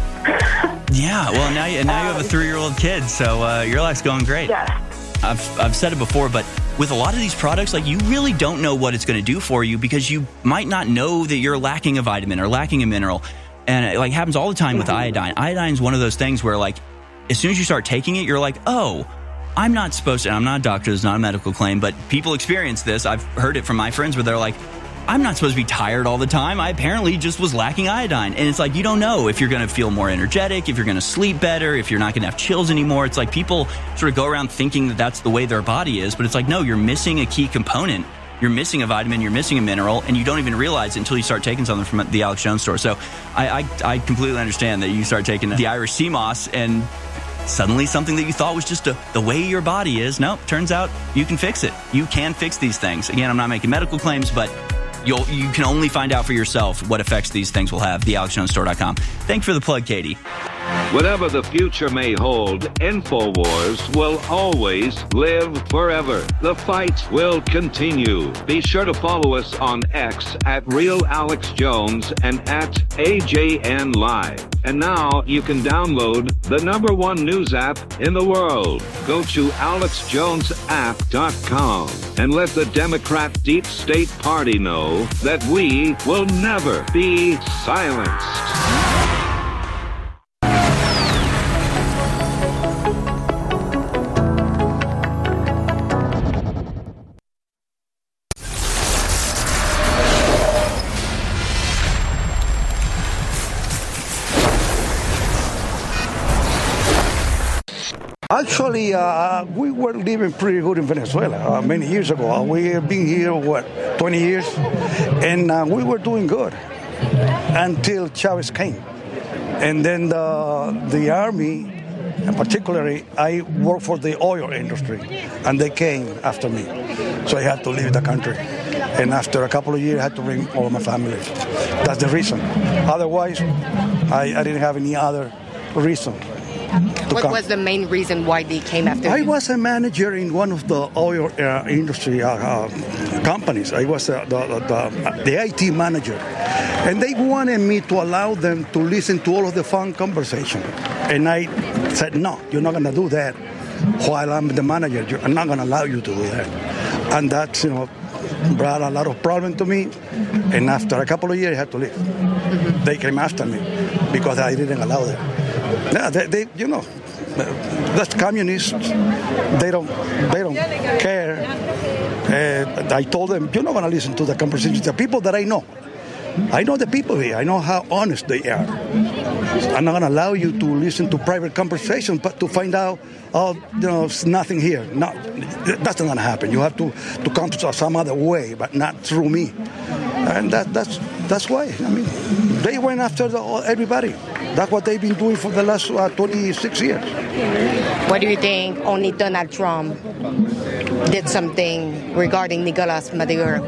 F: Yeah, well, now you, now you have a three-year-old kid, so uh, your life's going great.
S: Yeah.
F: I've, I've said it before, but with a lot of these products, like, you really don't know what it's going to do for you because you might not know that you're lacking a vitamin or lacking a mineral. And it like happens all the time with iodine. Iodine is one of those things where, like, as soon as you start taking it, you're like, oh, I'm not supposed to. And I'm not a doctor. It's not a medical claim, but people experience this. I've heard it from my friends where they're like, I'm not supposed to be tired all the time. I apparently just was lacking iodine. And it's like, you don't know if you're going to feel more energetic, if you're going to sleep better, if you're not going to have chills anymore. It's like people sort of go around thinking that that's the way their body is. But it's like, no, you're missing a key component. You're missing a vitamin, you're missing a mineral, and you don't even realize it until you start taking something from the Alex Jones store. So I, I, I completely understand that you start taking the Irish sea moss and suddenly something that you thought was just a, the way your body is. Nope, turns out you can fix it. You can fix these things. Again, I'm not making medical claims, but you'll, you can only find out for yourself what effects these things will have. the alex jones store dot com. Thank you for the plug, Katie.
T: Whatever the future may hold, InfoWars will always live forever. The fight will continue. Be sure to follow us on X at Real Alex Jones and at A J N Live. And now you can download the number one news app in the world. Go to alex jones app dot com and let the Democrat Deep State Party know that we will never be silenced.
U: Actually, uh, we were living pretty good in Venezuela uh, many years ago. Uh, we have been here, what, twenty years? And uh, we were doing good until Chavez came. And then the, the army, and particularly, I worked for the oil industry, and they came after me. So I had to leave the country. And after a couple of years, I had to bring all my family. That's the reason. Otherwise, I, I didn't have any other reason.
V: What come. was the main reason why they came after
U: I
V: you?
U: was a manager in one of the oil uh, industry uh, uh, companies. I was uh, the, the, the I T manager. And they wanted me to allow them to listen to all of the phone conversation. And I said, no, you're not going to do that while I'm the manager. I'm not going to allow you to do that. And that's, you know, brought a lot of problem to me. And after a couple of years, I had to leave. Mm-hmm. They came after me because I didn't allow them. Yeah, they, they, you know, that's communists. They don't, they don't care. Uh, I told them, you're not going to listen to the conversations. The people that I know, I know the people here. I know how honest they are. I'm not going to allow you to listen to private conversations, but to find out, oh, you know, it's nothing here. No, that's not going to happen. You have to, to come to some other way, but not through me. And that, that's that's why. I mean, they went after the, everybody. That's what they've been doing for the last uh, twenty-six years.
V: What do you think only Donald Trump did something regarding Nicolas Maduro?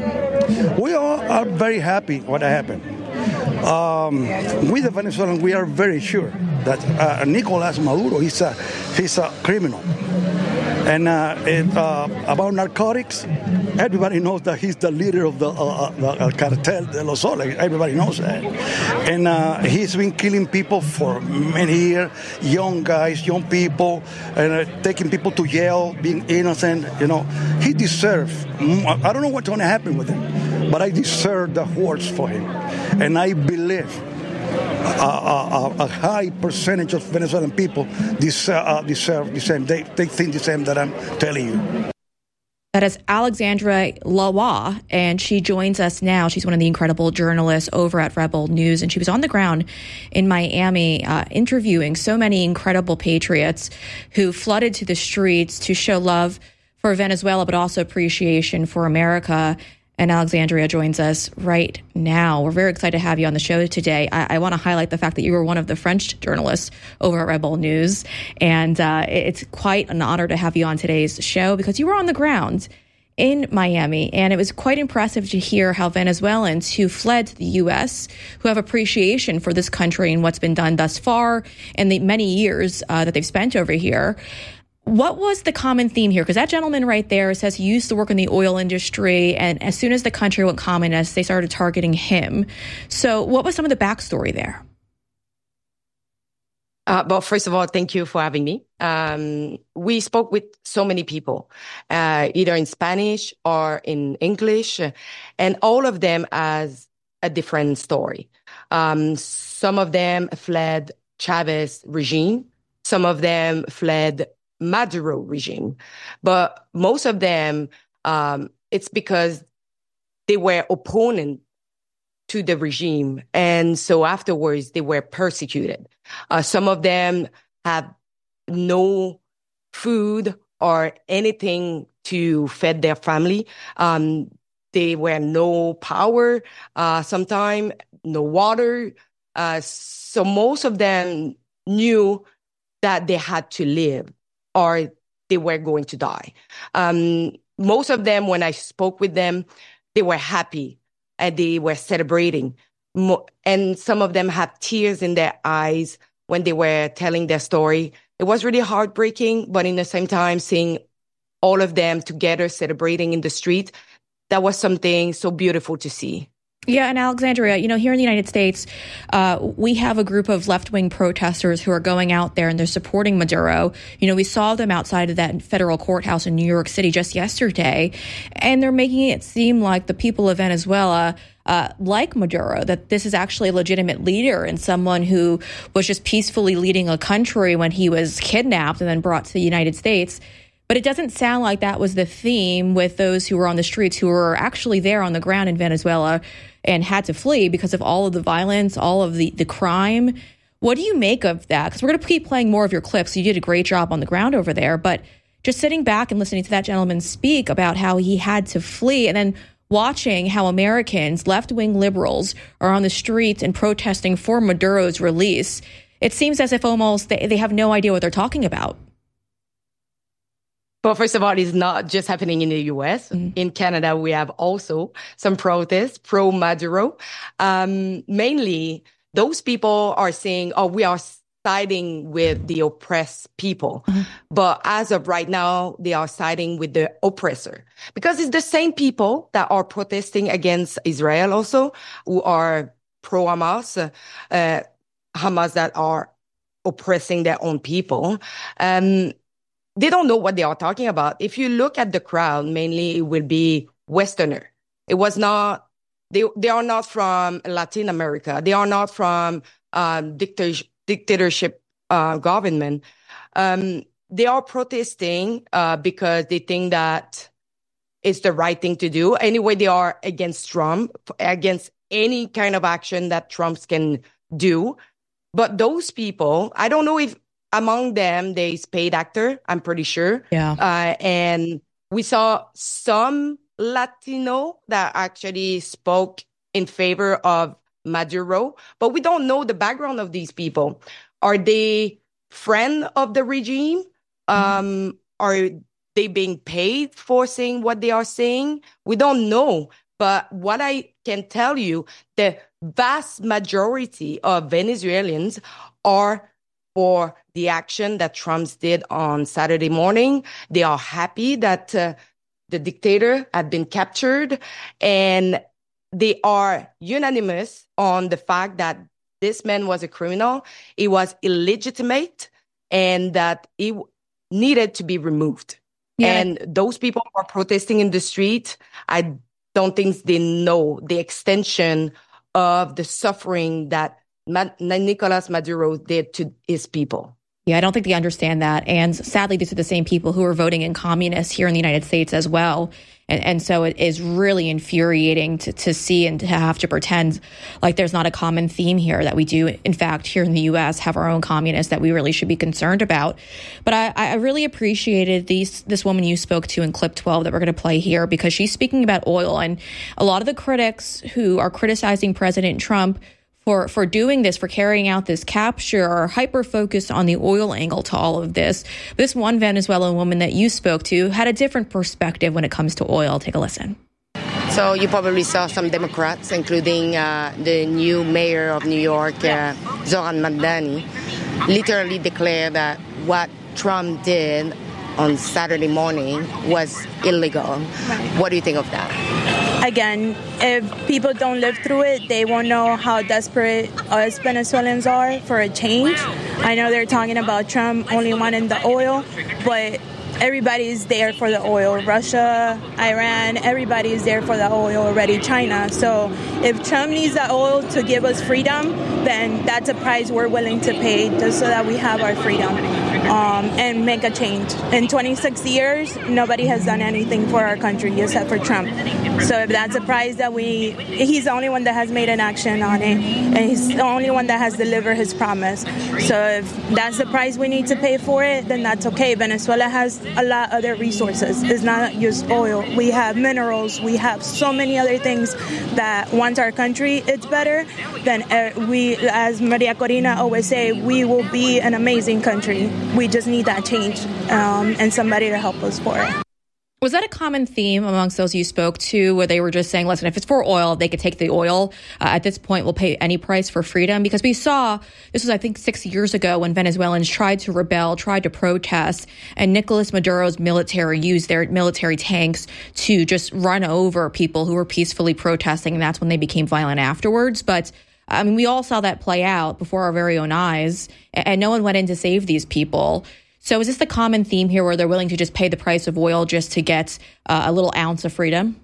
U: We all are very happy what happened. Um, we, the Venezuelans, we are very sure that uh, Nicolas Maduro, he's a, he's a criminal. And uh, it, uh, about narcotics, everybody knows that he's the leader of the, uh, the cartel de los soles. Everybody knows that. And uh, he's been killing people for many years, young guys, young people, and uh, taking people to jail, being innocent. You know, he deserves. I don't know what's going to happen with him, but I deserve the worst for him. And I believe A, a, a high percentage of Venezuelan people deserve, uh, deserve the same. They, they think the same that I'm telling you.
N: That is Alexandra Lavoie, and she joins us now. She's one of the incredible journalists over at Rebel News, and she was on the ground in Miami uh, interviewing so many incredible patriots who flooded to the streets to show love for Venezuela, but also appreciation for America. And Alexandria joins us right now. We're very excited to have you on the show today. I, I want to highlight the fact that you were one of the French journalists over at Rebel News. And uh, it's quite an honor to have you on today's show because you were on the ground in Miami. And it was quite impressive to hear how Venezuelans who fled to the U S, who have appreciation for this country and what's been done thus far in the many years uh, that they've spent over here. What was the common theme here? Because that gentleman right there says he used to work in the oil industry, and as soon as the country went communist, they started targeting him. So what was some of the backstory there?
V: Uh, well, first of all, thank you for having me. Um, we spoke with so many people, uh, either in Spanish or in English, and all of them has a different story. Um, some of them fled Chavez regime. Some of them fled Maduro regime. But most of them, um, it's because they were opponent to the regime. And so afterwards, they were persecuted. Uh, some of them have no food or anything to feed their family. Um, they were no power, uh, sometimes no water. Uh, so most of them knew that they had to live, or they were going to die. Um, most of them, when I spoke with them, they were happy and they were celebrating. Mo- and some of them had tears in their eyes when they were telling their story. It was really heartbreaking, but in the same time, seeing all of them together celebrating in the street, that was something so beautiful to see.
N: Yeah, and Alexandria, you know, here in the United States, uh, we have a group of left-wing protesters who are going out there and they're supporting Maduro. You know, we saw them outside of that federal courthouse in New York City just yesterday, and they're making it seem like the people of Venezuela uh, like Maduro, that this is actually a legitimate leader and someone who was just peacefully leading a country when he was kidnapped and then brought to the United States. But it doesn't sound like that was the theme with those who were on the streets, who were actually there on the ground in Venezuela and had to flee because of all of the violence, all of the, the crime. What do you make of that? Because we're going to keep playing more of your clips. You did a great job on the ground over there. But just sitting back and listening to that gentleman speak about how he had to flee, and then watching how Americans, left-wing liberals, are on the streets and protesting for Maduro's release, it seems as if almost they, they have no idea what they're talking about.
V: Well, first of all, it's not just happening in the U S. Mm-hmm. In Canada, we have also some protests pro-Maduro. Um, mainly, those people are saying, oh, we are siding with the oppressed people. Mm-hmm. But as of right now, they are siding with the oppressor. Because it's the same people that are protesting against Israel also, who are pro-Hamas, uh, Hamas that are oppressing their own people. Um, They don't know what they are talking about. If you look at the crowd, mainly it will be Westerner. It was not, they they are not from Latin America. They are not from um, dictator, dictatorship uh, government. Um, they are protesting uh, because they think that it's the right thing to do. Anyway, they are against Trump, against any kind of action that Trump can do. But those people, I don't know if among them, there's paid actor, I'm pretty sure.
N: Yeah.
V: Uh, and we saw some Latino that actually spoke in favor of Maduro, but we don't know the background of these people. Are they friends of the regime? Um, are they being paid for saying what they are saying? We don't know. But what I can tell you, the vast majority of Venezuelans are for the action that Trump did on Saturday morning. They are happy that uh, the dictator had been captured, and they are unanimous on the fact that this man was a criminal. He was illegitimate, and that he needed to be removed. Yeah. And those people who are protesting in the street, I don't think they know the extension of the suffering that Ma- Nicolas Maduro did to his people.
N: Yeah, I don't think they understand that. And sadly, these are the same people who are voting in communists here in the United States as well. And, and so it is really infuriating to, to see and to have to pretend like there's not a common theme here, that we do, in fact, here in the U S have our own communists that we really should be concerned about. But I, I really appreciated these, this woman you spoke to in clip twelve that we're going to play here, because she's speaking about oil. And a lot of the critics who are criticizing President Trump For, for doing this, for carrying out this capture, are hyper-focused on the oil angle to all of this. This one Venezuelan woman that you spoke to had a different perspective when it comes to oil. Take a listen.
V: So you probably saw some Democrats, including uh, the new mayor of New York, uh, Zoran Mamdani, literally declare that what Trump did on Saturday morning was illegal. Right. What do you think of that?
B: Again, if people don't live through it, they won't know how desperate us Venezuelans are for a change. I know they're talking about Trump only wanting the oil, but everybody's there for the oil. Russia, Iran, everybody is there for the oil already. China. So if Trump needs the oil to give us freedom, then that's a price we're willing to pay just so that we have our freedom um, and make a change. In twenty-six years, nobody has done anything for our country except for Trump. So if that's a price that we, he's the only one that has made an action on it, and he's the only one that has delivered his promise. So if that's the price we need to pay for it, then that's okay. Venezuela has a lot of other resources. It's not just oil. We have minerals. We have so many other things that once our country is better, then uh, we, as Maria Corina always say, we will be an amazing country. We just need that change um, and somebody to help us for it.
N: Was that a common theme amongst those you spoke to, where they were just saying, listen, if it's for oil, they could take the oil. Uh, at this point, we'll pay any price for freedom? Because we saw, this was, I think, six years ago when Venezuelans tried to rebel, tried to protest, and Nicolas Maduro's military used their military tanks to just run over people who were peacefully protesting, and that's when they became violent afterwards. But I mean, we all saw that play out before our very own eyes, and no one went in to save these people. So is this the common theme here, where they're willing to just pay the price of oil just to get uh, a little ounce of freedom?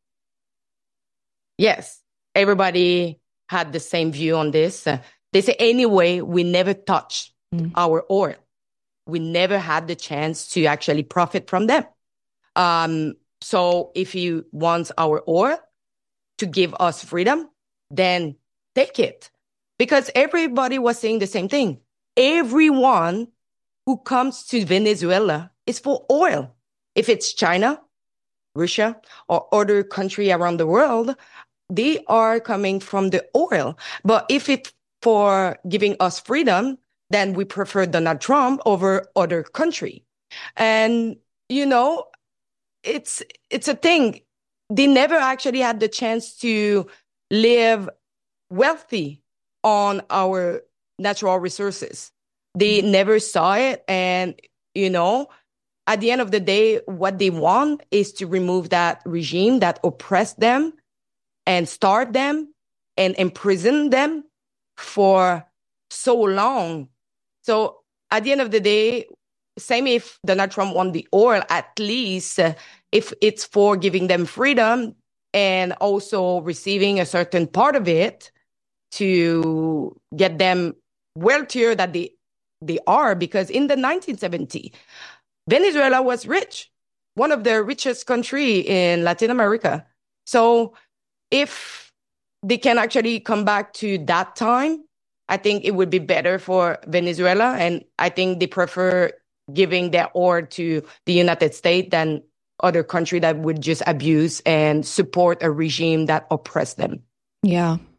V: Yes. Everybody had the same view on this. Uh, they say, anyway, we never touched mm. our oil. We never had the chance to actually profit from them. Um, so if he wants our oil to give us freedom, then take it. Because everybody was saying the same thing. Everyone who comes to Venezuela is for oil. If it's China, Russia, or other country around the world, they are coming from the oil. But if it's for giving us freedom, then we prefer Donald Trump over other country. And, you know, it's it's a thing. They never actually had the chance to live wealthy on our natural resources. They never saw it. And, you know, at the end of the day, what they want is to remove that regime that oppressed them and starved them and imprisoned them for so long. So at the end of the day, same if Donald Trump won the oil, at least uh, if it's for giving them freedom and also receiving a certain part of it to get them wealthier that they They are, because in the nineteen seventies, Venezuela was rich, one of the richest country in Latin America. So if they can actually come back to that time, I think it would be better for Venezuela. And I think they prefer giving their oil to the United States than other country that would just abuse and support a regime that oppressed them.
N: Yeah.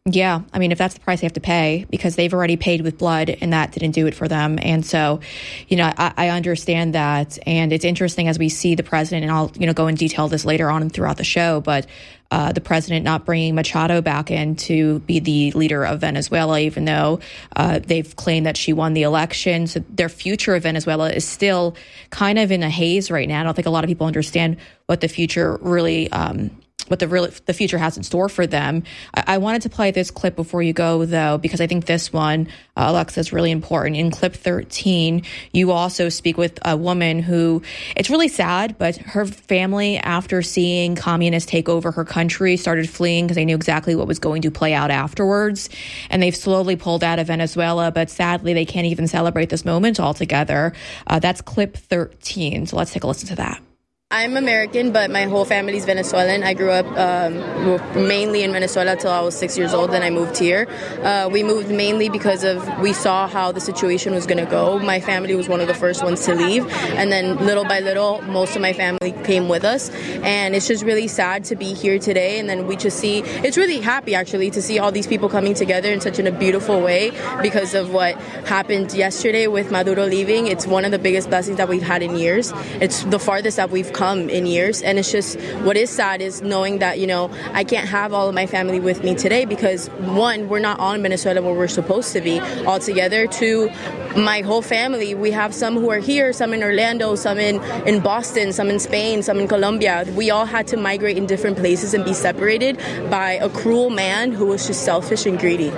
N: Yeah, I mean, if that's the price they have to pay, because they've already paid with blood and that didn't do it for them. And so, you know, I, I understand that. And it's interesting as we see the president, and I'll, you know, go in detail this later on and throughout the show, but uh, the president not bringing Machado back in to be the leader of Venezuela, even though uh, they've claimed that she won the election. So their future of Venezuela is still kind of in a haze right now. I don't think a lot of people understand what the future really um what the real the future has in store for them. I, I wanted to play this clip before you go, though, because I think this one, uh, Alexa, is really important. In clip thirteen, you also speak with a woman who, it's really sad, but her family, after seeing communists take over her country, started fleeing because they knew exactly what was going to play out afterwards. And they've slowly pulled out of Venezuela, but sadly, they can't even celebrate this moment altogether. Uh, that's clip thirteen. So let's take a listen to that.
C: I'm American, but my whole family's Venezuelan. I grew up um, mainly in Venezuela till I was six years old, then I moved here. Uh, we moved mainly because of we saw how the situation was going to go. My family was one of the first ones to leave, and then little by little, most of my family came with us. And it's just really sad to be here today, and then we just see, it's really happy actually to see all these people coming together in such a beautiful way because of what happened yesterday with Maduro leaving. It's one of the biggest blessings that we've had in years. It's the farthest that we've come in years, and it's just what is sad is knowing that, you know, I can't have all of my family with me today because one, we're not all in Venezuela where we're supposed to be all together. Two, my whole family, we have some who are here, some in Orlando, some in in Boston, some in Spain, some in Colombia. We all had to migrate in different places and be separated by a cruel man who was just selfish and greedy.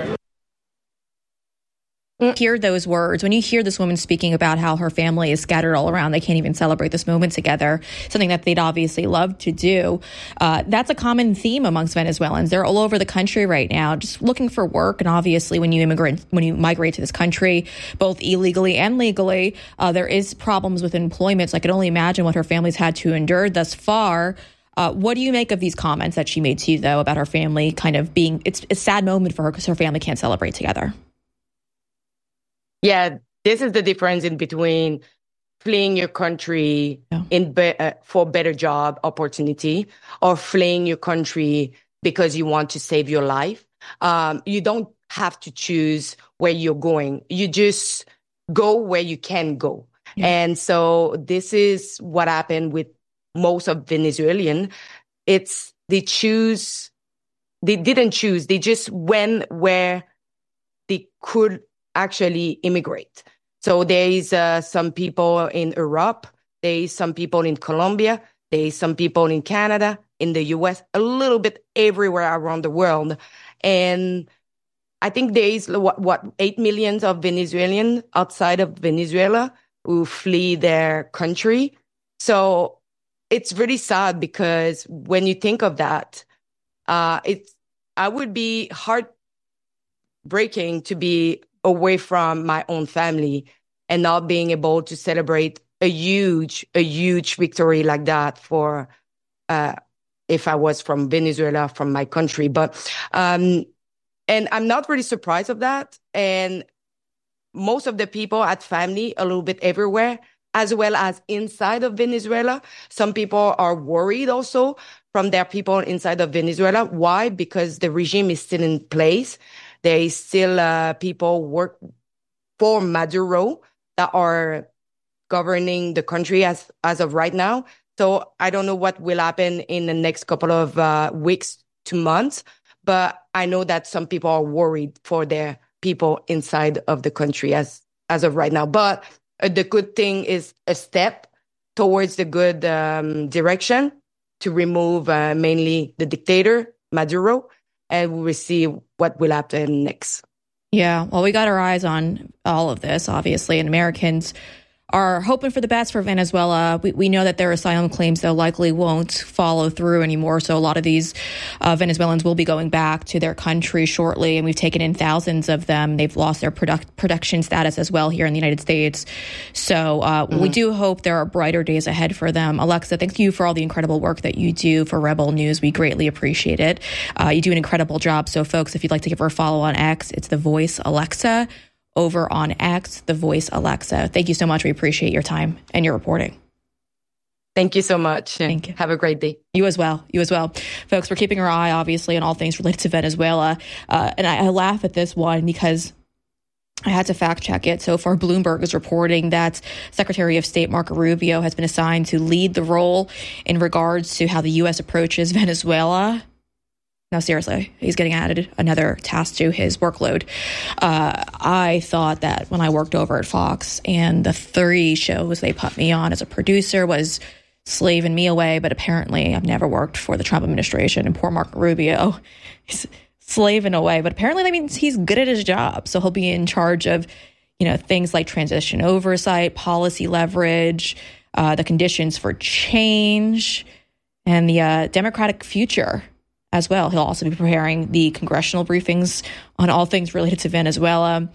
N: Hear those words, when you hear this woman speaking about how her family is scattered all around, they can't even celebrate this moment together, something that they'd obviously love to do. Uh, that's a common theme amongst Venezuelans. They're all over the country right now, just looking for work. And obviously, when you immigrate, when you migrate to this country, both illegally and legally, uh, there is problems with employment. So I can only imagine what her family's had to endure thus far. Uh, what do you make of these comments that she made to you, though, about her family kind of being, it's a sad moment for her because her family can't celebrate together?
V: Yeah, this is the difference in between fleeing your country yeah. in be- uh, for better job opportunity or fleeing your country because you want to save your life. Um, you don't have to choose where you're going. You just go where you can go. Yeah. And so this is what happened with most of Venezuelan. It's they choose, they didn't choose. They just went where they could actually immigrate. So there is uh, some people in Europe, there is some people in Colombia, there is some people in Canada, in the U S, a little bit everywhere around the world. And I think there is what, what eight millions of Venezuelans outside of Venezuela who flee their country. So it's really sad because when you think of that, uh, it's I would be heartbreaking to be away from my own family and not being able to celebrate a huge, a huge victory like that for, uh, if I was from Venezuela, from my country. But, um, and I'm not really surprised of that. And most of the people had family a little bit everywhere, as well as inside of Venezuela. Some people are worried also from their people inside of Venezuela. Why? Because the regime is still in place. There is still uh, people work for Maduro that are governing the country as as of right now. So I don't know what will happen in the next couple of uh, weeks to months, but I know that some people are worried for their people inside of the country as as of right now. But uh, the good thing is a step towards the good um, direction to remove uh, mainly the dictator, Maduro, and we will see what will happen next.
N: Yeah, well, we got our eyes on all of this, obviously, and Americans are hoping for the best for Venezuela. We, we know that their asylum claims, though, likely won't follow through anymore. So a lot of these uh, Venezuelans will be going back to their country shortly. And we've taken in thousands of them. They've lost their product, production status as well here in the United States. So uh, mm-hmm. we do hope there are brighter days ahead for them. Alexa, thank you for all the incredible work that you do for Rebel News. We greatly appreciate it. Uh, you do an incredible job. So, folks, if you'd like to give her a follow on X, it's The Voice Alexa. Over on X, The Voice Alexa. Thank you so much. We appreciate your time and your reporting.
V: Thank you so much.
N: Thank you.
V: Have a great day.
N: You as well. You as well. Folks, we're keeping our eye, obviously, on all things related to Venezuela. Uh, and I, I laugh at this one because I had to fact check it. So far, Bloomberg is reporting that Secretary of State Marco Rubio has been assigned to lead the role in regards to how the U S approaches Venezuela. No, seriously, he's getting added another task to his workload. Uh, I thought that when I worked over at Fox and the three shows they put me on as a producer was slaving me away, but apparently I've never worked for the Trump administration, and poor Marco Rubio is slaving away, but apparently that means he's good at his job. So he'll be in charge of, you know, things like transition oversight, policy leverage, uh, the conditions for change, and the uh, democratic future as well. He'll also be preparing the congressional briefings on all things related to Venezuela.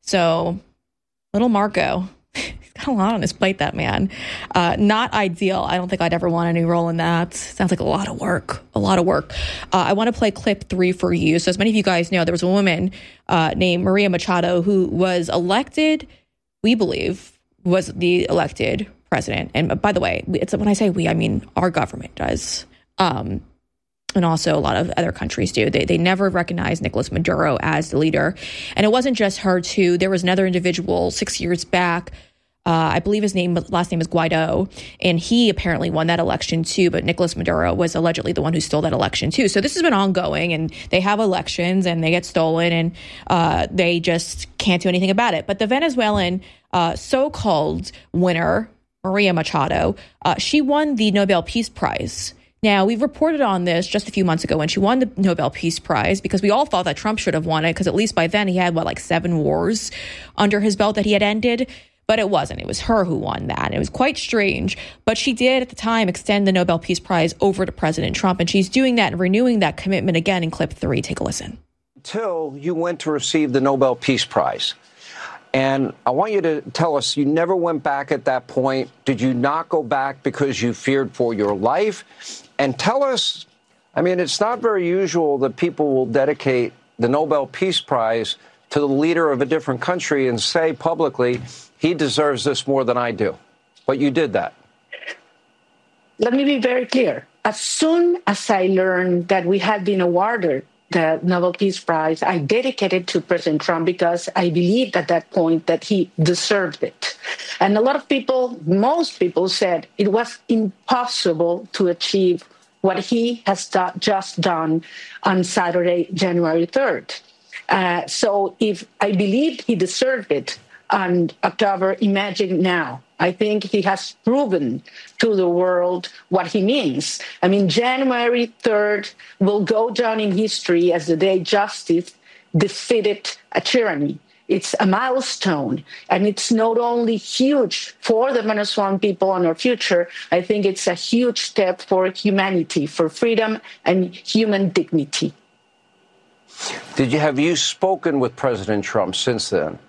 N: So little Marco, he's got a lot on his plate, that man. Uh, not ideal. I don't think I'd ever want a new role in that. Sounds like a lot of work, a lot of work. Uh, I want to play clip three for you. So as many of you guys know, there was a woman uh, named Maria Machado who was elected, we believe, was the elected president. And by the way, it's when I say we, I mean our government does. Um, and also a lot of other countries do. They they never recognized Nicolas Maduro as the leader. And it wasn't just her, too. There was another individual six years back. Uh, I believe his name, last name is Guaido, and he apparently won that election too, but Nicolas Maduro was allegedly the one who stole that election too. So this has been ongoing, and they have elections and they get stolen, and uh, they just can't do anything about it. But the Venezuelan uh, so-called winner, Maria Machado, uh, she won the Nobel Peace Prize. Now, we've reported on this just a few months ago when she won the Nobel Peace Prize, because we all thought that Trump should have won it, because at least by then he had, what, like seven wars under his belt that he had ended. But it wasn't. It was her who won that. And it was quite strange. But she did, at the time, extend the Nobel Peace Prize over to President Trump. And she's doing that and renewing that commitment again in clip three. Take a listen.
A: Until you went to receive the Nobel Peace Prize. And I want you to tell us, you never went back at that point. Did you not go back because you feared for your life? And tell us, I mean, it's not very usual that people will dedicate the Nobel Peace Prize to the leader of a different country and say publicly, he deserves this more than I do. But you did that.
E: Let me be very clear. As soon as I learned that we had been awarded the Nobel Peace Prize, I dedicated it to President Trump because I believed at that point that he deserved it. And a lot of people, most people said it was impossible to achieve what he has do- just done on Saturday, January third. Uh, so if I believed he deserved it on October, imagine now. I think he has proven to the world what he means. I mean, January third will go down in history as the day justice defeated a tyranny. It's a milestone, and it's not only huge for the Venezuelan people and our future. I think it's a huge step for humanity, for freedom and human dignity.
A: Did you have you spoken with President Trump since then?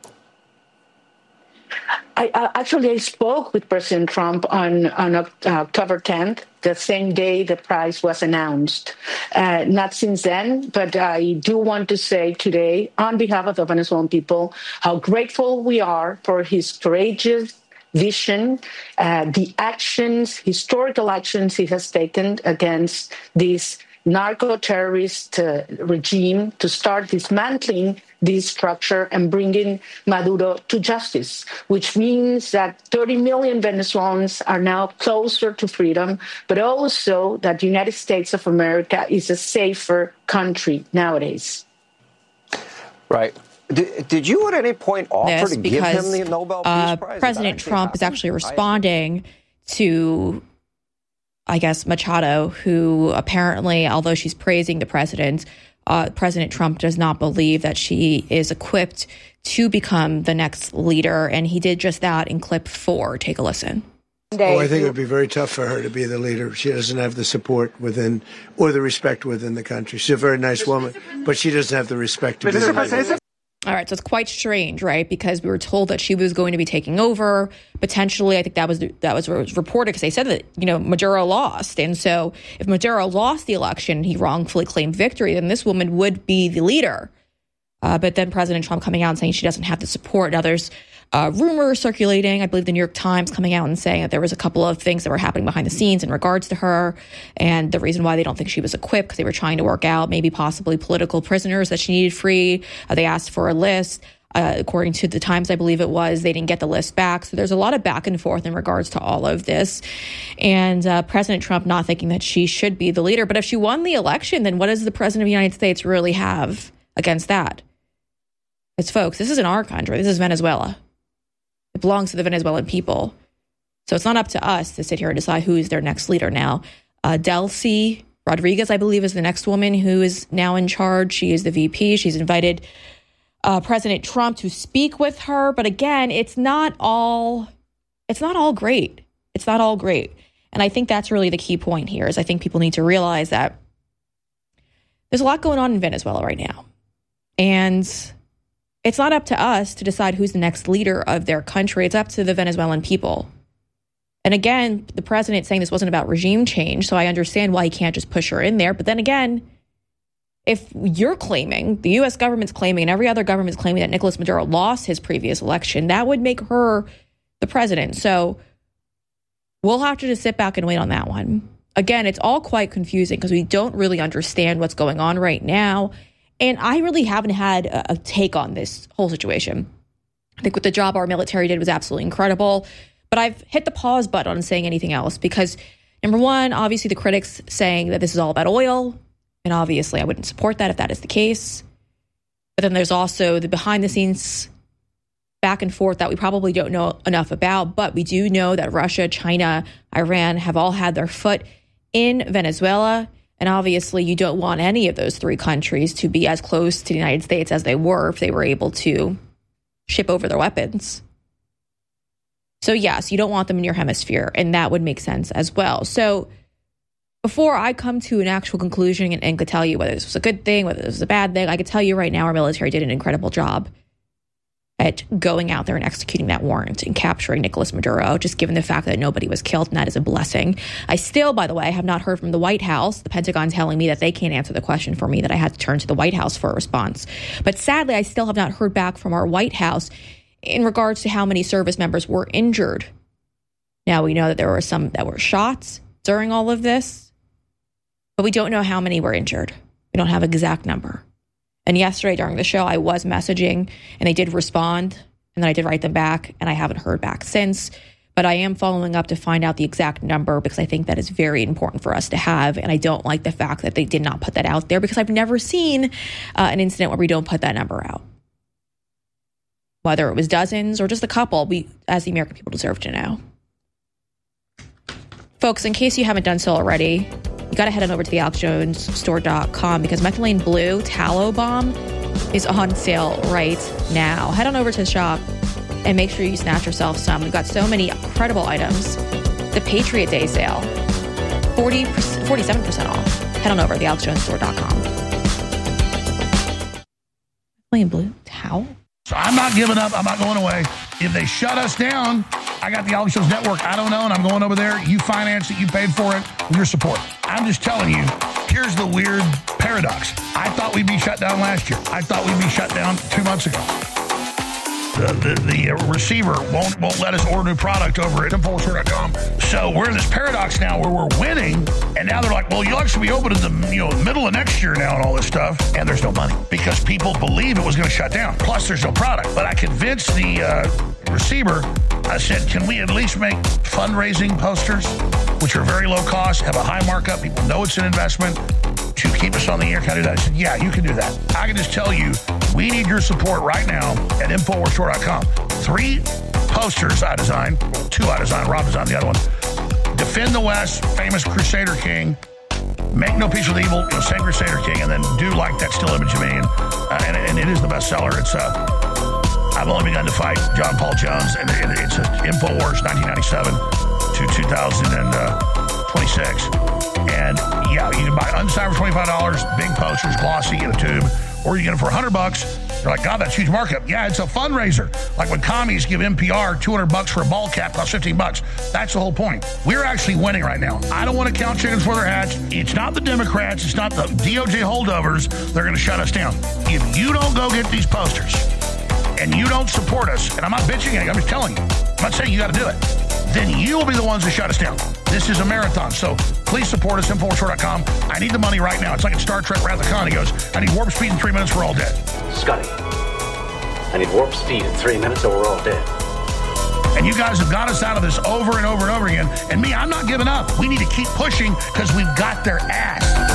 E: I, uh, actually, I spoke with President Trump on, on uh, October tenth, the same day the prize was announced. Uh, not since then, but I do want to say today, on behalf of the Venezuelan people, how grateful we are for his courageous vision, uh, the actions, historical actions he has taken against this narco-terrorist uh, regime to start dismantling this structure and bringing Maduro to justice, which means that thirty million Venezuelans are now closer to freedom, but also that the United States of America is a safer country nowadays.
A: Right. Did, did you at any point offer
N: this
A: to give
N: because,
A: him the Nobel Peace
N: uh,
A: Prize?
N: President Trump is actually responding to, I guess, Machado, who apparently, although she's praising the president, uh, President Trump does not believe that she is equipped to become the next leader. And he did just that in clip four. Take a listen.
W: Oh, I think it would be very tough for her to be the leader. She doesn't have the support within or the respect within the country. She's a very nice woman, but she doesn't have the respect to be the leader.
N: All right, so it's quite strange, right? Because we were told that she was going to be taking over potentially. I think that was that was reported because they said that, you know, Maduro lost, and so if Maduro lost the election, he wrongfully claimed victory, then this woman would be the leader. Uh, but then President Trump coming out and saying she doesn't have the support. Now there's uh, rumors circulating. I believe the New York Times coming out and saying that there was a couple of things that were happening behind the scenes in regards to her, and the reason why they don't think she was equipped because they were trying to work out maybe possibly political prisoners that she needed free. Uh, they asked for a list. Uh, according to the Times, I believe it was, they didn't get the list back. So there's a lot of back and forth in regards to all of this. And uh, President Trump not thinking that she should be the leader. But if she won the election, then what does the president of the United States really have against that? It's folks, this isn't our country. This is Venezuela. It belongs to the Venezuelan people. So it's not up to us to sit here and decide who is their next leader now. Uh, Delcy Rodriguez, I believe, is the next woman who is now in charge. She is the V P. She's invited uh, President Trump to speak with her. But again, it's not all, it's not all great. It's not all great. And I think that's really the key point here is I think people need to realize that there's a lot going on in Venezuela right now. And it's not up to us to decide who's the next leader of their country. It's up to the Venezuelan people. And again, the president saying this wasn't about regime change, so I understand why he can't just push her in there. But then again, if you're claiming, the U S government's claiming, and every other government's claiming that Nicolas Maduro lost his previous election, that would make her the president. So we'll have to just sit back and wait on that one. Again, it's all quite confusing because we don't really understand what's going on right now. And I really haven't had a, a take on this whole situation. I think what the job our military did was absolutely incredible. But I've hit the pause button on saying anything else because, number one, obviously the critics saying that this is all about oil. And obviously I wouldn't support that if that is the case. But then there's also the behind the scenes back and forth that we probably don't know enough about. But we do know that Russia, China, Iran have all had their foot in Venezuela. And obviously, you don't want any of those three countries to be as close to the United States as they were if they were able to ship over their weapons. So yes, you don't want them in your hemisphere, and that would make sense as well. So before I come to an actual conclusion and, and could tell you whether this was a good thing, whether this was a bad thing, I could tell you right now our military did an incredible job at going out there and executing that warrant and capturing Nicolas Maduro, just given the fact that nobody was killed, and that is a blessing. I still, by the way, have not heard from the White House, the Pentagon telling me that they can't answer the question for me, that I had to turn to the White House for a response. But sadly, I still have not heard back from our White House in regards to how many service members were injured. Now, we know that there were some that were shot during all of this, but we don't know how many were injured. We don't have an exact number. And yesterday during the show, I was messaging and they did respond, and then I did write them back, and I haven't heard back since. But I am following up to find out the exact number because I think that is very important for us to have. And I don't like the fact that they did not put that out there because I've never seen uh, an incident where we don't put that number out. Whether it was dozens or just a couple, we, as the American people, deserve to know. Folks, in case you haven't done so already, you got to head on over to the alex jones store dot com because Methylene Blue Tallow Balm is on sale right now. Head on over to the shop and make sure you snatch yourself some. We've got so many incredible items. The Patriot Day sale, forty percent, forty-seven percent off. Head on over to the alex jones store dot com. Methylene Blue Towel.
D: So I'm not giving up. I'm not going away. If they shut us down, I got the Alex Jones Network. I don't know, and I'm going over there. You financed it. You paid for it. Your support. I'm just telling you, here's the weird paradox. I thought we'd be shut down last year. I thought we'd be shut down two months ago. The, the, the receiver won't won't let us order new product over at info store dot com. So we're in this paradox now where we're winning, and now they're like, well, you'll actually be open in the you know middle of next year now and all this stuff, and there's no money because people believe it was going to shut down. Plus, there's no product. But I convinced the uh, receiver. I said, can we at least make fundraising posters, which are very low cost, have a high markup, people know it's an investment, to keep us on the air? Can I do that? I said, yeah, you can do that. I can just tell you, we need your support right now at info store dot com. Three posters I designed, two I designed, Rob designed the other one. Defend the West, famous Crusader King. Make no peace with evil, you know, same Crusader King, and then do like that still image of me. And, uh, and, and it is the bestseller. It's uh, I've only begun to fight John Paul Jones, and it, it's a InfoWars nineteen ninety-seven to two thousand twenty-six. And yeah, you can buy unsigned for twenty-five dollars, big posters, glossy in a tube, or you get it for one hundred bucks. They're like, God, that's huge markup. Yeah, it's a fundraiser. Like when commies give N P R two hundred bucks for a ball cap, costs fifteen bucks. That's the whole point. We're actually winning right now. I don't want to count chickens before they're hatched. It's not the Democrats. It's not the D O J holdovers. They're going to shut us down. If you don't go get these posters and you don't support us, and I'm not bitching at you, I'm just telling you. I'm not saying you got to do it. Then you will be the ones that shut us down. This is a marathon, so please support us, infowars dot com. I need the money right now. It's like in Star Trek Wrath of Khan. He goes, I need warp speed in three minutes, we're all dead.
G: Scotty, I need warp speed in three minutes or we're all dead.
D: And you guys have got us out of this over and over and over again. And me, I'm not giving up. We need to keep pushing because we've got their ass.